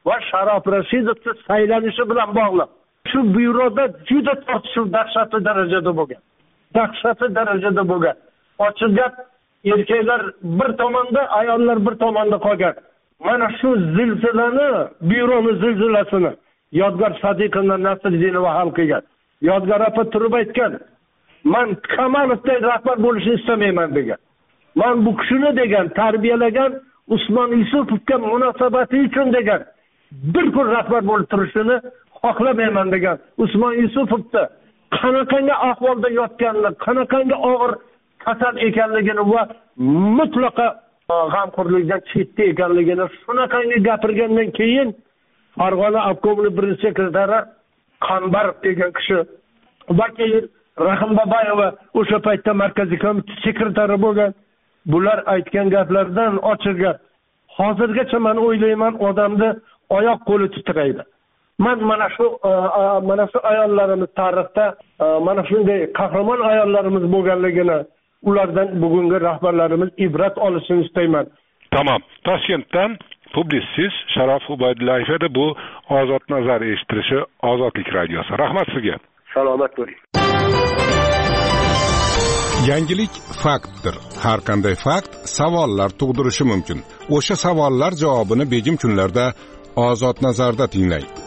va Sharof Rashidovning saylanishi bilan bog'liq. Shu byuroda juda tortishuv dahshatli darajada bo'lgan. Dahshatli darajada bo'lgan. Ochiq gap, erkaklar bir tomonda, ayollar bir tomonda qolgan. Mana shu zilzilani, byuroning zilzilasini Yodgor Sadiqovning Nasriddinova hal qilgan. Yodgor apa turib aytgan, "Men Kamalovday rahbar bo'lishni istamayman" degan. Men bu kishini degan, tarbiyalagan Usmon Yusupovga munosabati uchun degan, bir kun rahbar bo'lib turishini xohlamayman degan. Usmon Yusupovda qanaqangi ahvolda yotganini, qanaqangi og'ir kasal ekanligini va mutlaqo g'amxo'rlikdan chetda ekanligini shunaqangi gapirgandan keyin Farg'ona obkomi birinchi sekretari Qambarov degan kishi va keyin Rahim Babayeva o'sha paytda markaziy komiteti sekretari bo'lgan. Bular aytgan gaplardan ochiq gap. Hozirgacha men o'ylayman, odamni oyoq qo'li titraydi. Men mana shu mana shu ayollarimiz tarixda mana shunday qahramon ayollarimiz bo'lganligini, ulardan bugungi rahbarlarimiz ibrat olishini istayman. Tamam. Toshkentdan publitsist Sharof Ubaydullayev edi bu Ozod nazar eshitilishi Ozodlik radiosi. Rahmat sizga. Salomat bo'ling. Yangilik faktdir. Har qanday fakt savollar tug'dirishi mumkin. O'sha savollar javobini begim kunlarda Ozod nazarda tinglang.